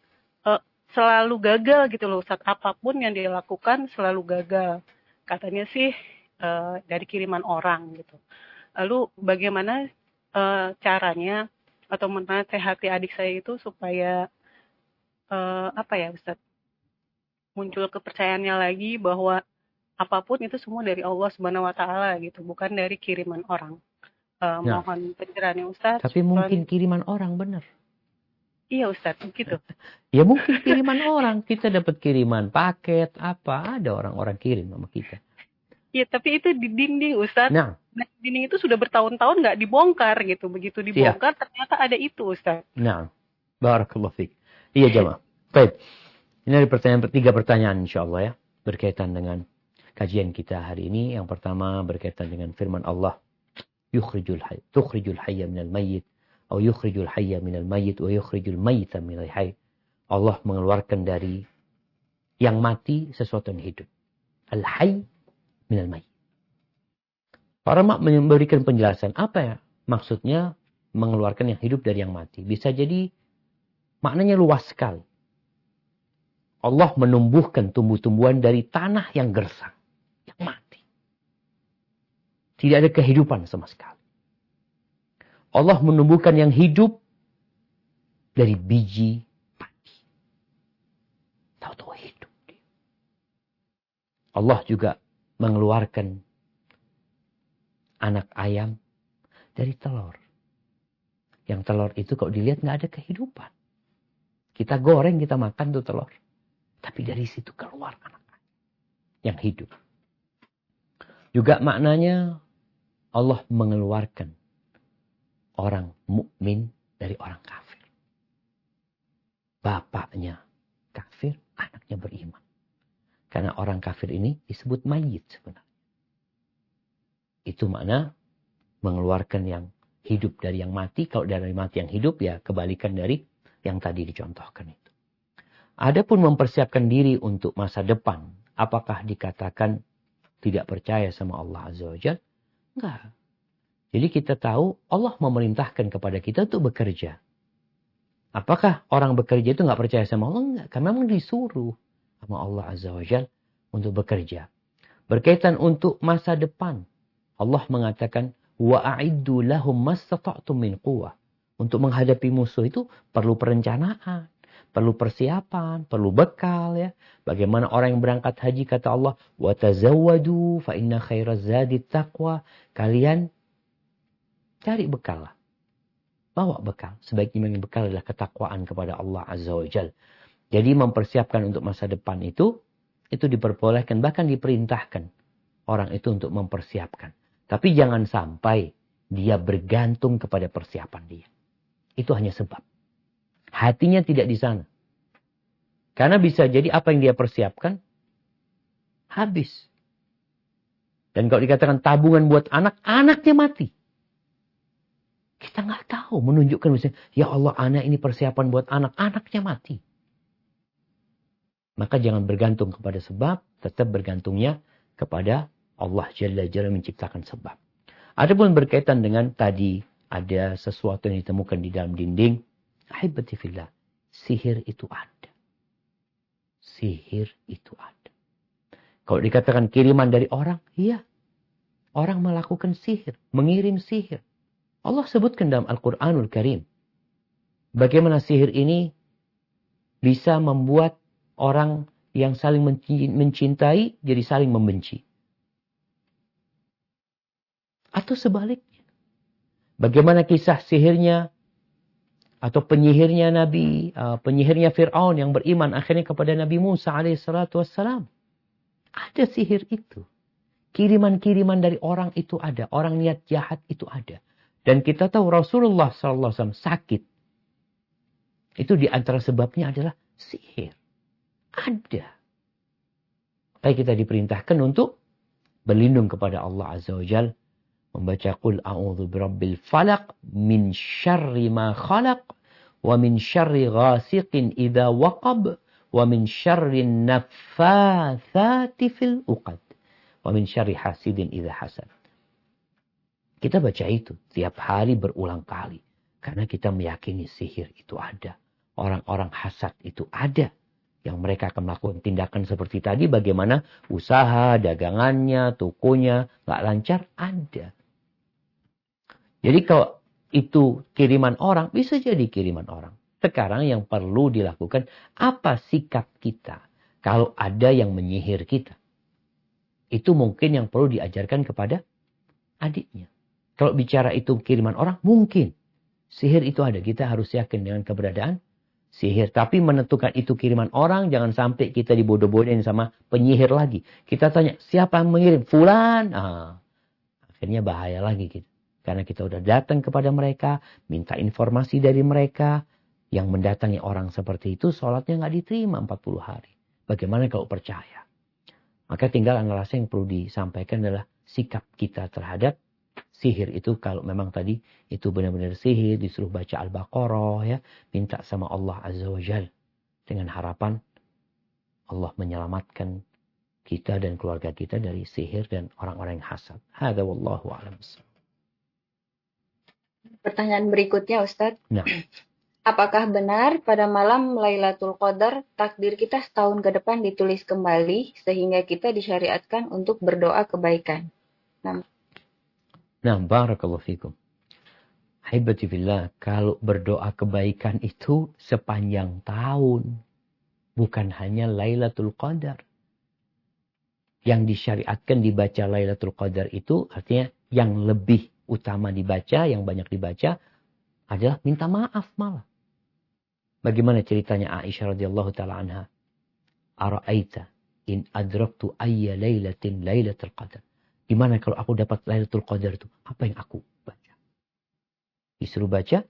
uh, selalu gagal gitu loh Ustaz. Apapun yang dia lakukan selalu gagal. Katanya sih uh, dari kiriman orang gitu. Lalu bagaimana uh, caranya atau menasehati adik saya itu supaya uh, apa ya Ustaz, muncul kepercayaannya lagi bahwa apapun itu semua dari Allah Subhanahu wa taala gitu, bukan dari kiriman orang. Uh, Nah, mohon pencerahannya Ustaz. tapi Syukran. mungkin kiriman orang, benar. Iya Ustaz, begitu. Ya mungkin kiriman orang. Kita dapat kiriman paket, apa. Ada orang-orang kirim sama kita. Iya, tapi itu di dinding Ustaz. Nah, Nah, dinding itu sudah bertahun-tahun nggak dibongkar gitu. Begitu dibongkar iya. ternyata ada itu Ustaz. Nah, barakallahu fiik. Iya jemaah. Baik. Ini ada pertanyaan, tiga pertanyaan insyaAllah ya. Berkaitan dengan kajian kita hari ini. Yang pertama berkaitan dengan firman Allah. Yukhrijul hayy, tukhrijul hayya minal mayyit. Atau yukhrijul hayya minal mayyit. Wa yukhrijul mayyita minal hayy. Allah mengeluarkan dari yang mati sesuatu yang hidup. Al-hayy minal mayyit. Para ulama memberikan penjelasan. Apa ya maksudnya mengeluarkan yang hidup dari yang mati? Bisa jadi maknanya luas sekali. Allah menumbuhkan tumbuh-tumbuhan dari tanah yang gersang. Yang mati. Tidak ada kehidupan sama sekali. Allah menumbuhkan yang hidup dari biji padi. Tahu-tahu hidup dia. Allah juga mengeluarkan anak ayam dari telur. Yang telur itu kalau dilihat nggak ada kehidupan. Kita goreng, kita makan tuh telur. Tapi dari situ keluar anak yang hidup. Juga maknanya Allah mengeluarkan orang mukmin dari orang kafir. Bapaknya kafir, anaknya beriman. Karena orang kafir ini disebut mayit sebenarnya. Itu makna mengeluarkan yang hidup dari yang mati. Kalau dari mati yang hidup ya kebalikan dari yang tadi dicontohkan itu. Adapun mempersiapkan diri untuk masa depan. Apakah dikatakan tidak percaya sama Allah Azza wa Jalla? Enggak. Jadi kita tahu Allah memerintahkan kepada kita untuk bekerja. Apakah orang bekerja itu enggak percaya sama Allah? Enggak. Karena memang disuruh sama Allah Azza wa Jalla untuk bekerja. Berkaitan untuk masa depan. Allah mengatakan, وَأَعِدُّ لَهُمْ مَسْتَطَعْتُمْ مِنْ قُوَّةٍ. Untuk menghadapi musuh itu perlu perencanaan, perlu persiapan, perlu bekal ya. Bagaimana orang yang berangkat haji kata Allah, وَتَزَوَّدُوا فَإِنَّ خَيْرَ الزَّادِ التَّقْوَى. Kalian cari bekal lah. Bawa bekal. Sebaik-baiknya bekal adalah ketakwaan kepada Allah Azza wa Jalla. Jadi mempersiapkan untuk masa depan itu, itu diperbolehkan, bahkan diperintahkan orang itu untuk mempersiapkan. Tapi jangan sampai dia bergantung kepada persiapan dia. Itu hanya sebab. Hatinya tidak di sana. Karena bisa jadi apa yang dia persiapkan, habis. Dan kalau dikatakan tabungan buat anak, anaknya mati. Kita nggak tahu menunjukkan misalnya, ya Allah anak ini persiapan buat anak, anaknya mati. Maka jangan bergantung kepada sebab, tetap bergantungnya kepada Allah Jalla Jalla menciptakan sebab. Adapun berkaitan dengan tadi ada sesuatu yang ditemukan di dalam dinding. Ahibati fillah. Sihir itu ada. Sihir itu ada. Kalau dikatakan kiriman dari orang, iya. Orang melakukan sihir. Mengirim sihir. Allah sebutkan dalam Al-Quranul Karim. Bagaimana sihir ini bisa membuat orang yang saling mencintai jadi saling membenci. Atau sebaliknya. Bagaimana kisah sihirnya atau penyihirnya Nabi, uh, penyihirnya Fir'aun yang beriman akhirnya kepada Nabi Musa alaihissalatu wassalam. Ada sihir itu. Kiriman-kiriman dari orang itu ada. Orang niat jahat itu ada. Dan kita tahu Rasulullah shallallahu alaihi wasallam sakit. Itu di antara sebabnya adalah sihir. Ada. Tapi kita diperintahkan untuk berlindung kepada Allah Azza wa Jalla. Membaca Qul a'udzu birabbil falaq min syarri ma khalaq wa min syarri ghasiqin idza waqab wa min syarri naffatsati fil uqad wa min syarri hasidin idza hasad. Kita baca itu tiap hari berulang kali karena kita meyakini sihir itu ada. orang-orang hasad itu ada. Yang mereka akan melakukan tindakan seperti tadi, bagaimana usaha, dagangannya, tokonya, nggak lancar, ada. Jadi kalau itu kiriman orang, bisa jadi kiriman orang. Sekarang yang perlu dilakukan, apa sikap kita kalau ada yang menyihir kita? Itu mungkin yang perlu diajarkan kepada adiknya. Kalau bicara itu kiriman orang, mungkin. Sihir itu ada. Kita harus yakin dengan keberadaan sihir. Tapi menentukan itu kiriman orang, jangan sampai kita dibodoh-bodohin sama penyihir lagi. Kita tanya, siapa yang mengirim? Fulan. Ah, akhirnya bahaya lagi kita. Karena kita udah datang kepada mereka, minta informasi dari mereka. Yang mendatangi orang seperti itu, sholatnya nggak diterima empat puluh hari. Bagaimana kalau percaya? Maka tinggal analisa yang perlu disampaikan adalah sikap kita terhadap sihir itu. Kalau memang tadi itu benar-benar sihir, disuruh baca Al-Baqarah, ya, minta sama Allah Azza wa Jal. Dengan harapan Allah menyelamatkan kita dan keluarga kita dari sihir dan orang-orang yang hasad. Hadza wallahu a'lam. Pertanyaan berikutnya, Ustadz. Nah. Apakah benar pada malam Lailatul Qadar takdir kita setahun ke depan ditulis kembali sehingga kita disyariatkan untuk berdoa kebaikan? Nah, nah barakallahu fikum. Haibati fillah, kalau berdoa kebaikan itu sepanjang tahun, bukan hanya Lailatul Qadar. Yang disyariatkan dibaca Lailatul Qadar itu artinya yang lebih utama dibaca, yang banyak dibaca adalah minta maaf malah. Bagaimana ceritanya Aisyah radhiyallahu taala anha? Ara'aita in adraktu ayya lailatin lailatul qadar. Gimana kalau aku dapat Lailatul Qadar itu? Apa yang aku baca? Disuruh baca,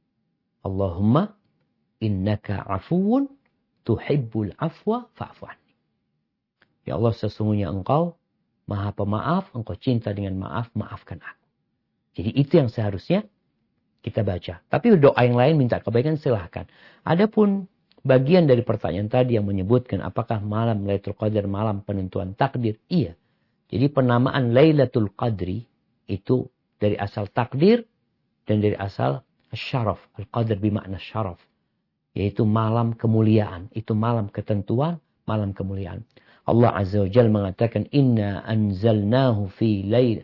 Allahumma innaka afuwun tuhibbul afwa fa'fu anni. Ya Allah, sesungguhnya engkau maha pemaaf, engkau cinta dengan maaf, maafkan aku. Jadi itu yang seharusnya kita baca. Tapi doa yang lain minta kebaikan silahkan. Adapun bagian dari pertanyaan tadi yang menyebutkan apakah malam Lailatul Qadar malam penentuan takdir? Iya. Jadi penamaan Lailatul Qadri itu dari asal takdir dan dari asal syaraf. Al-Qadr bimakna syaraf. Yaitu malam kemuliaan. Itu malam ketentuan, malam kemuliaan. Allah Azza wa Jalla mengatakan, Inna anzalnahu fi lail.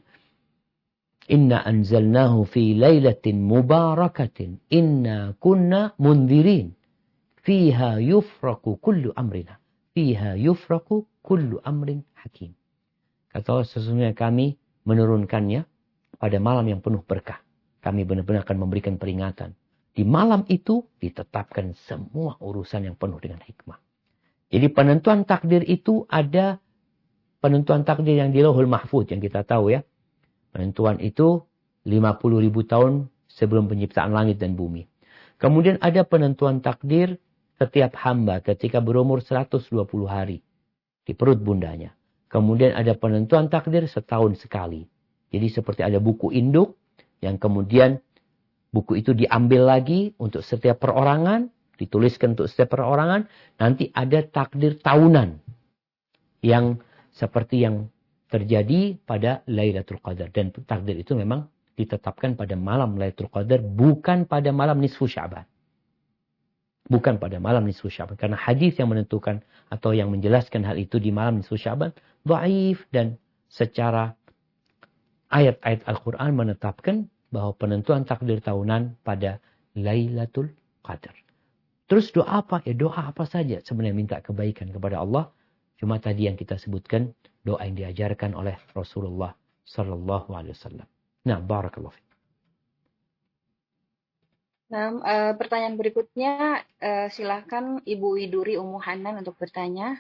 Inna anzalnahu fi lailatin mubarakatin. Inna kunna mundirin. Fiha yufraku kullu amrina. Fiha yufraku kullu amrin hakim. Kata Allah, sesungguhnya kami menurunkannya pada malam yang penuh berkah. Kami benar-benar akan memberikan peringatan. Di malam itu ditetapkan semua urusan yang penuh dengan hikmah. Jadi penentuan takdir itu ada penentuan takdir yang di Lauhul Mahfuz yang kita tahu ya. Penentuan itu lima puluh ribu tahun sebelum penciptaan langit dan bumi. Kemudian ada penentuan takdir setiap hamba ketika berumur seratus dua puluh hari di perut bundanya. Kemudian ada penentuan takdir setahun sekali. Jadi seperti ada buku induk yang kemudian buku itu diambil lagi untuk setiap perorangan, dituliskan untuk setiap perorangan. Nanti ada takdir tahunan yang seperti yang terjadi pada Lailatul Qadar. Dan takdir itu memang ditetapkan pada malam Lailatul Qadar, bukan pada malam nisfu Sya'ban. Bukan pada malam nisfu Sya'ban. Karena hadis yang menentukan atau yang menjelaskan hal itu di malam nisfu Sya'ban dhaif, dan secara ayat-ayat Al-Quran menetapkan bahwa penentuan takdir tahunan pada Lailatul Qadar. Terus doa apa? Ya doa apa saja. Sebenarnya minta kebaikan kepada Allah. Cuma tadi yang kita sebutkan, doa yang diajarkan oleh Rasulullah Sallallahu Alaihi Wasallam. Nah, barakallahu fiik. Nah, e, pertanyaan berikutnya, e, silakan Ibu Widuri Ummu Hanan untuk bertanya.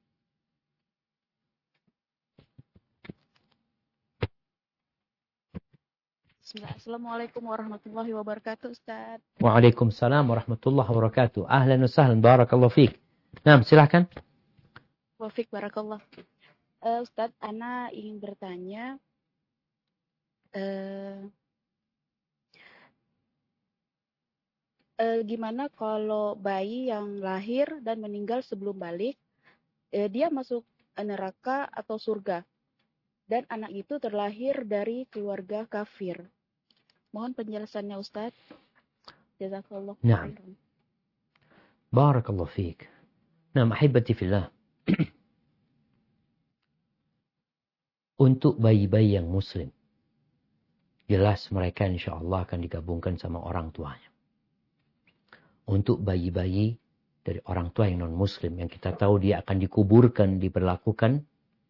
Assalamualaikum warahmatullahi wabarakatuh, Ustaz. Waalaikumsalam warahmatullahi wabarakatuh. Ahlan wa sahlan, barakallahu fiik. Nah, silakan. Wafik barakallah. Uh, Ustaz, Ana ingin bertanya, uh, uh, gimana kalau bayi yang lahir dan meninggal sebelum balik, uh, dia masuk neraka atau surga, dan anak itu terlahir dari keluarga kafir. Mohon penjelasannya, Ustaz. Jazakallah. Nah, Barakallahu fiik. Nah, ahibati fillah. Untuk bayi-bayi yang muslim, jelas mereka insya Allah akan digabungkan sama orang tuanya. Untuk bayi-bayi dari orang tua yang non-muslim, yang kita tahu dia akan dikuburkan, diperlakukan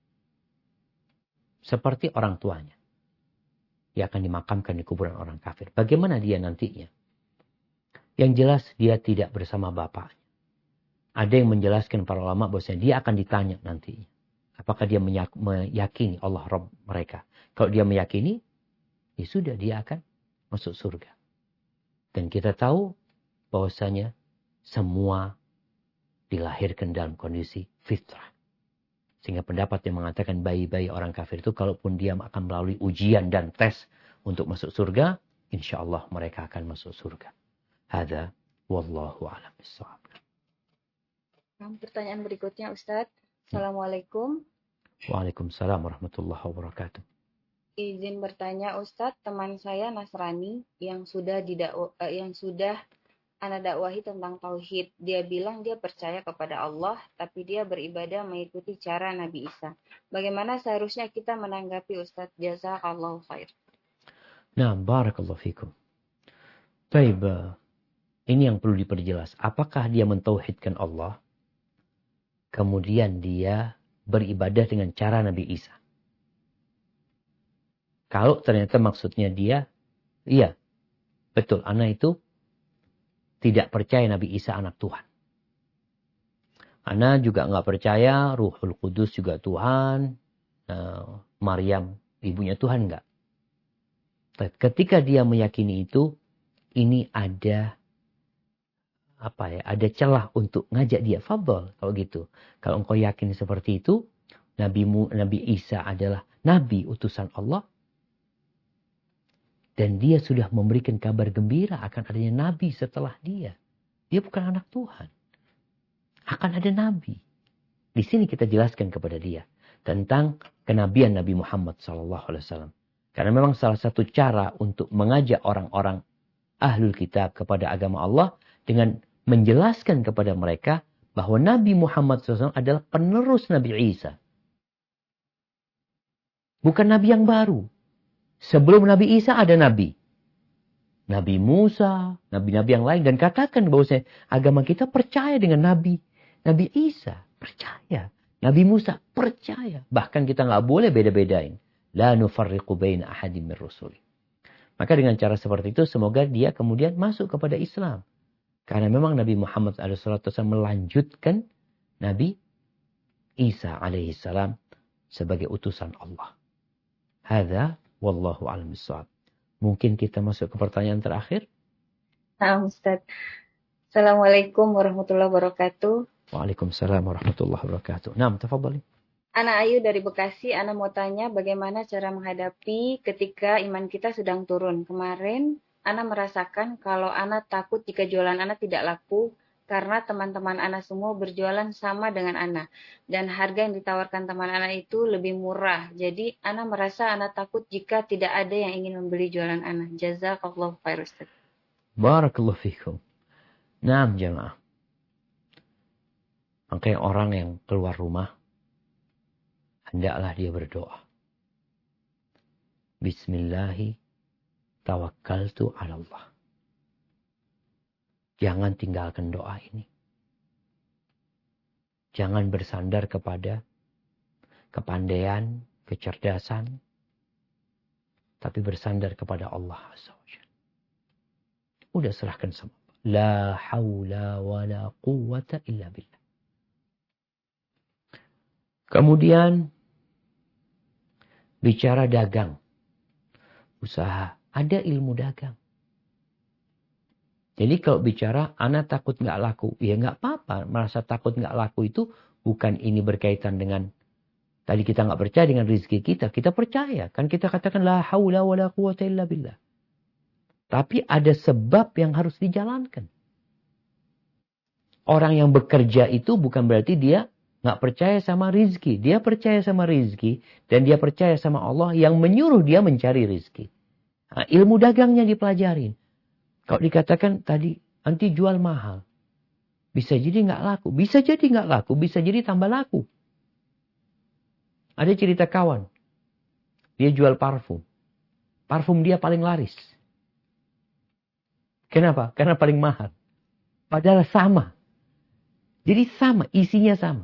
seperti orang tuanya. Dia akan dimakamkan di kuburan orang kafir. Bagaimana dia nantinya? Yang jelas dia tidak bersama bapaknya. Ada yang menjelaskan para ulama bahwasanya dia akan ditanya nantinya. Apakah dia meyakini Allah Rabb mereka? Kalau dia meyakini, ya sudah dia akan masuk surga. Dan kita tahu bahwasanya semua dilahirkan dalam kondisi fitrah. Sehingga pendapat yang mengatakan bayi-bayi orang kafir itu kalaupun dia akan melalui ujian dan tes untuk masuk surga, insya Allah mereka akan masuk surga. Hadza wallahu a'lam bishawab. Pertanyaan berikutnya Ustadz. Assalamualaikum. Waalaikumsalam warahmatullahi wabarakatuh. Izin bertanya Ustadz, teman saya Nasrani yang sudah didakwa, yang sudah ana dakwahi tentang tauhid. Dia bilang dia percaya kepada Allah, tapi dia beribadah mengikuti cara Nabi Isa. Bagaimana seharusnya kita menanggapi Ustadz? Jazakallahu khair. Nah, barakallahu fikum. Baik, ini yang perlu diperjelas. Apakah dia mentauhidkan Allah? Kemudian dia beribadah dengan cara Nabi Isa. Kalau ternyata maksudnya dia, iya, betul, anak itu tidak percaya Nabi Isa anak Tuhan. Anak juga nggak percaya Ruhul Kudus juga Tuhan, uh, Maryam ibunya Tuhan nggak. Ketika dia meyakini itu, ini ada apa ya, ada celah untuk ngajak dia, fadhal kalau gitu. Kalau engkau yakin seperti itu, Nabi Nabi Isa adalah nabi utusan Allah, dan dia sudah memberikan kabar gembira akan adanya nabi setelah dia. Dia bukan anak Tuhan. Akan ada nabi. Di sini kita jelaskan kepada dia tentang kenabian Nabi Muhammad sallallahu alaihi wasallam. Karena memang salah satu cara untuk mengajak orang-orang ahlul kitab kepada agama Allah dengan menjelaskan kepada mereka bahwa Nabi Muhammad shallallahu alaihi wasallam adalah penerus Nabi Isa. Bukan Nabi yang baru. Sebelum Nabi Isa ada Nabi. Nabi Musa, Nabi-Nabi yang lain. Dan katakan bahwa agama kita percaya dengan Nabi. Nabi Isa percaya. Nabi Musa percaya. Bahkan kita nggak boleh beda-bedain. La nufarriqu baina ahadim min rusuli. Maka dengan cara seperti itu semoga dia kemudian masuk kepada Islam. Karena memang Nabi Muhammad shallallahu alaihi wasallam melanjutkan Nabi Isa alaihissalam sebagai utusan Allah. Hadza wallahu a'lam bishawab. Mungkin kita masuk ke pertanyaan terakhir. Nah, Ustaz. Assalamualaikum warahmatullahi wabarakatuh. Waalaikumsalam warahmatullahi wabarakatuh. Naam, tafadhali. Ana Ayu dari Bekasi. Ana mau tanya bagaimana cara menghadapi ketika iman kita sedang turun. Kemarin Ana merasakan kalau Ana takut jika jualan Ana tidak laku karena teman-teman Ana semua berjualan sama dengan Ana. Dan harga yang ditawarkan teman Ana itu lebih murah. Jadi Ana merasa Ana takut jika tidak ada yang ingin membeli jualan Ana. Jazakallahu khair Ustaz. Barakallahu fikum. Naam jamaah. Makanya orang yang keluar rumah, hendaklah dia berdoa. Bismillahi tawakkaltu ala Allah. Jangan tinggalkan doa ini. Jangan bersandar kepada kepandaian, kecerdasan, tapi bersandar kepada Allah Azza wa Jalla. Udah serahkan semua. La haula wa la quwwata illa billah. Kemudian bicara dagang, usaha, ada ilmu dagang. Jadi kalau bicara anak takut nggak laku, ya nggak apa-apa. Merasa takut nggak laku itu bukan ini berkaitan dengan tadi kita nggak percaya dengan rezeki kita, kita percaya. Kan kita katakan la haula wa la quwwata illa billah. Tapi ada sebab yang harus dijalankan. Orang yang bekerja itu bukan berarti dia nggak percaya sama rizki. Dia percaya sama rizki. Dan dia percaya sama Allah yang menyuruh dia mencari rizki. Nah, ilmu dagangnya dipelajarin. Kalau dikatakan tadi, nanti jual mahal. Bisa jadi nggak laku. Bisa jadi nggak laku. Bisa jadi tambah laku. Ada cerita kawan. Dia jual parfum. Parfum dia paling laris. Kenapa? Karena paling mahal. Padahal sama. Jadi sama. Isinya sama.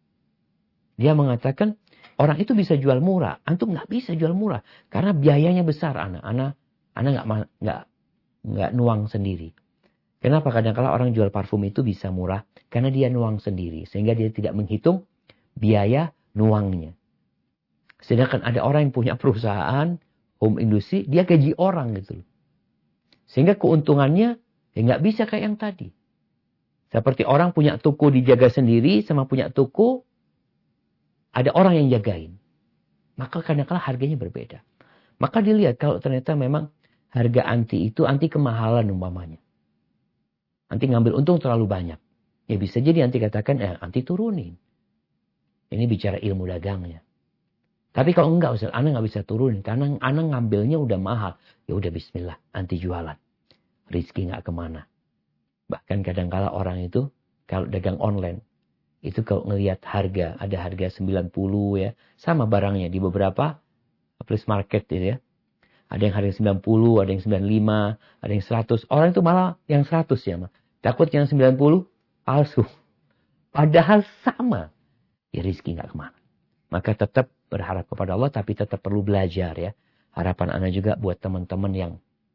Dia mengatakan, orang itu bisa jual murah. Antum nggak bisa jual murah. Karena biayanya besar, anak. Anak anak nggak nggak nggak nuang sendiri. Kenapa kadang-kala orang jual parfum itu bisa murah? Karena dia nuang sendiri. Sehingga dia tidak menghitung biaya nuangnya. Sedangkan ada orang yang punya perusahaan, home industry, dia gaji orang gitu loh. Sehingga keuntungannya ya nggak bisa kayak yang tadi. Seperti orang punya toko dijaga sendiri sama punya toko, ada orang yang jagain. Maka kadang-kala harganya berbeda. Maka dilihat kalau ternyata memang harga anti itu anti kemahalan umpamanya. Anti ngambil untung terlalu banyak. Ya bisa jadi anti katakan, eh anti turunin. Ini bicara ilmu dagangnya. Tapi kalau enggak Ustaz, Ana nggak bisa turunin. Karena Ana ngambilnya udah mahal. Ya udah bismillah, anti jualan. Rizki nggak kemana. Bahkan kadang-kala orang itu, kalau dagang online, itu kalau ngelihat harga, ada harga sembilan puluh ya. Sama barangnya di beberapa place market gitu ya. Ada yang harga sembilan puluh, ada yang sembilan puluh lima, ada yang seratus. Orang itu malah yang seratus ya. Mah. Takut yang sembilan puluh palsu. Padahal sama. Ya rizki nggak kemana. Maka tetap berharap kepada Allah, tapi tetap perlu belajar ya. Harapan Anda juga buat teman-teman yang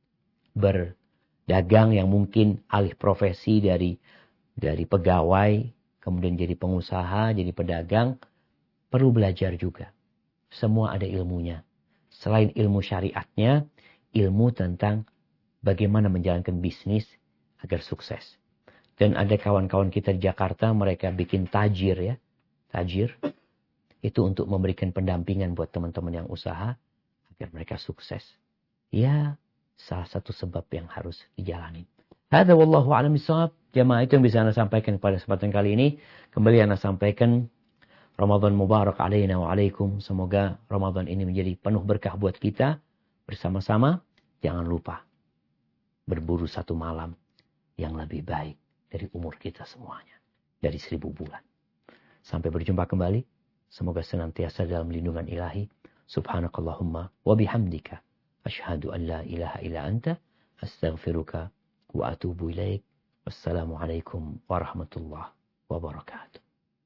berdagang, yang mungkin alih profesi dari dari pegawai, kemudian jadi pengusaha, jadi pedagang, perlu belajar juga. Semua ada ilmunya. Selain ilmu syariatnya, ilmu tentang bagaimana menjalankan bisnis agar sukses. Dan ada kawan-kawan kita di Jakarta, mereka bikin tajir ya. Tajir. Itu untuk memberikan pendampingan buat teman-teman yang usaha agar mereka sukses. Ya, salah satu sebab yang harus dijalani. Hadza wallahu a'lam bishawab. Jamaah itu yang bisa Anda sampaikan pada kesempatan kali ini. Kembali Anda sampaikan Ramadan Mubarak alaina wa alaikum. Semoga Ramadan ini menjadi penuh berkah buat kita. Bersama-sama, jangan lupa berburu satu malam yang lebih baik dari umur kita semuanya. Dari seribu bulan. Sampai berjumpa kembali. Semoga senantiasa dalam lindungan ilahi. Subhanakallahumma wa bihamdika. Ashhadu an la ilaha illa anta. Astaghfiruka wa atubu ilaik. Wassalamualaikum warahmatullahi wabarakatuh.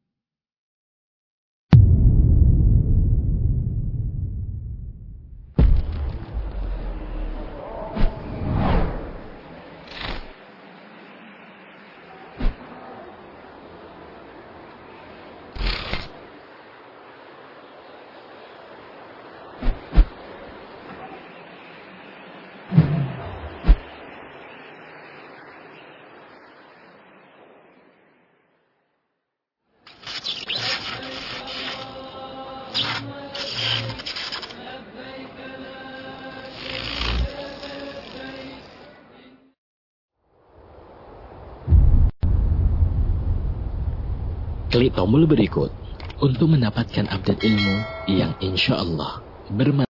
Klik tombol berikut untuk mendapatkan update ilmu yang insya Allah bermanfaat.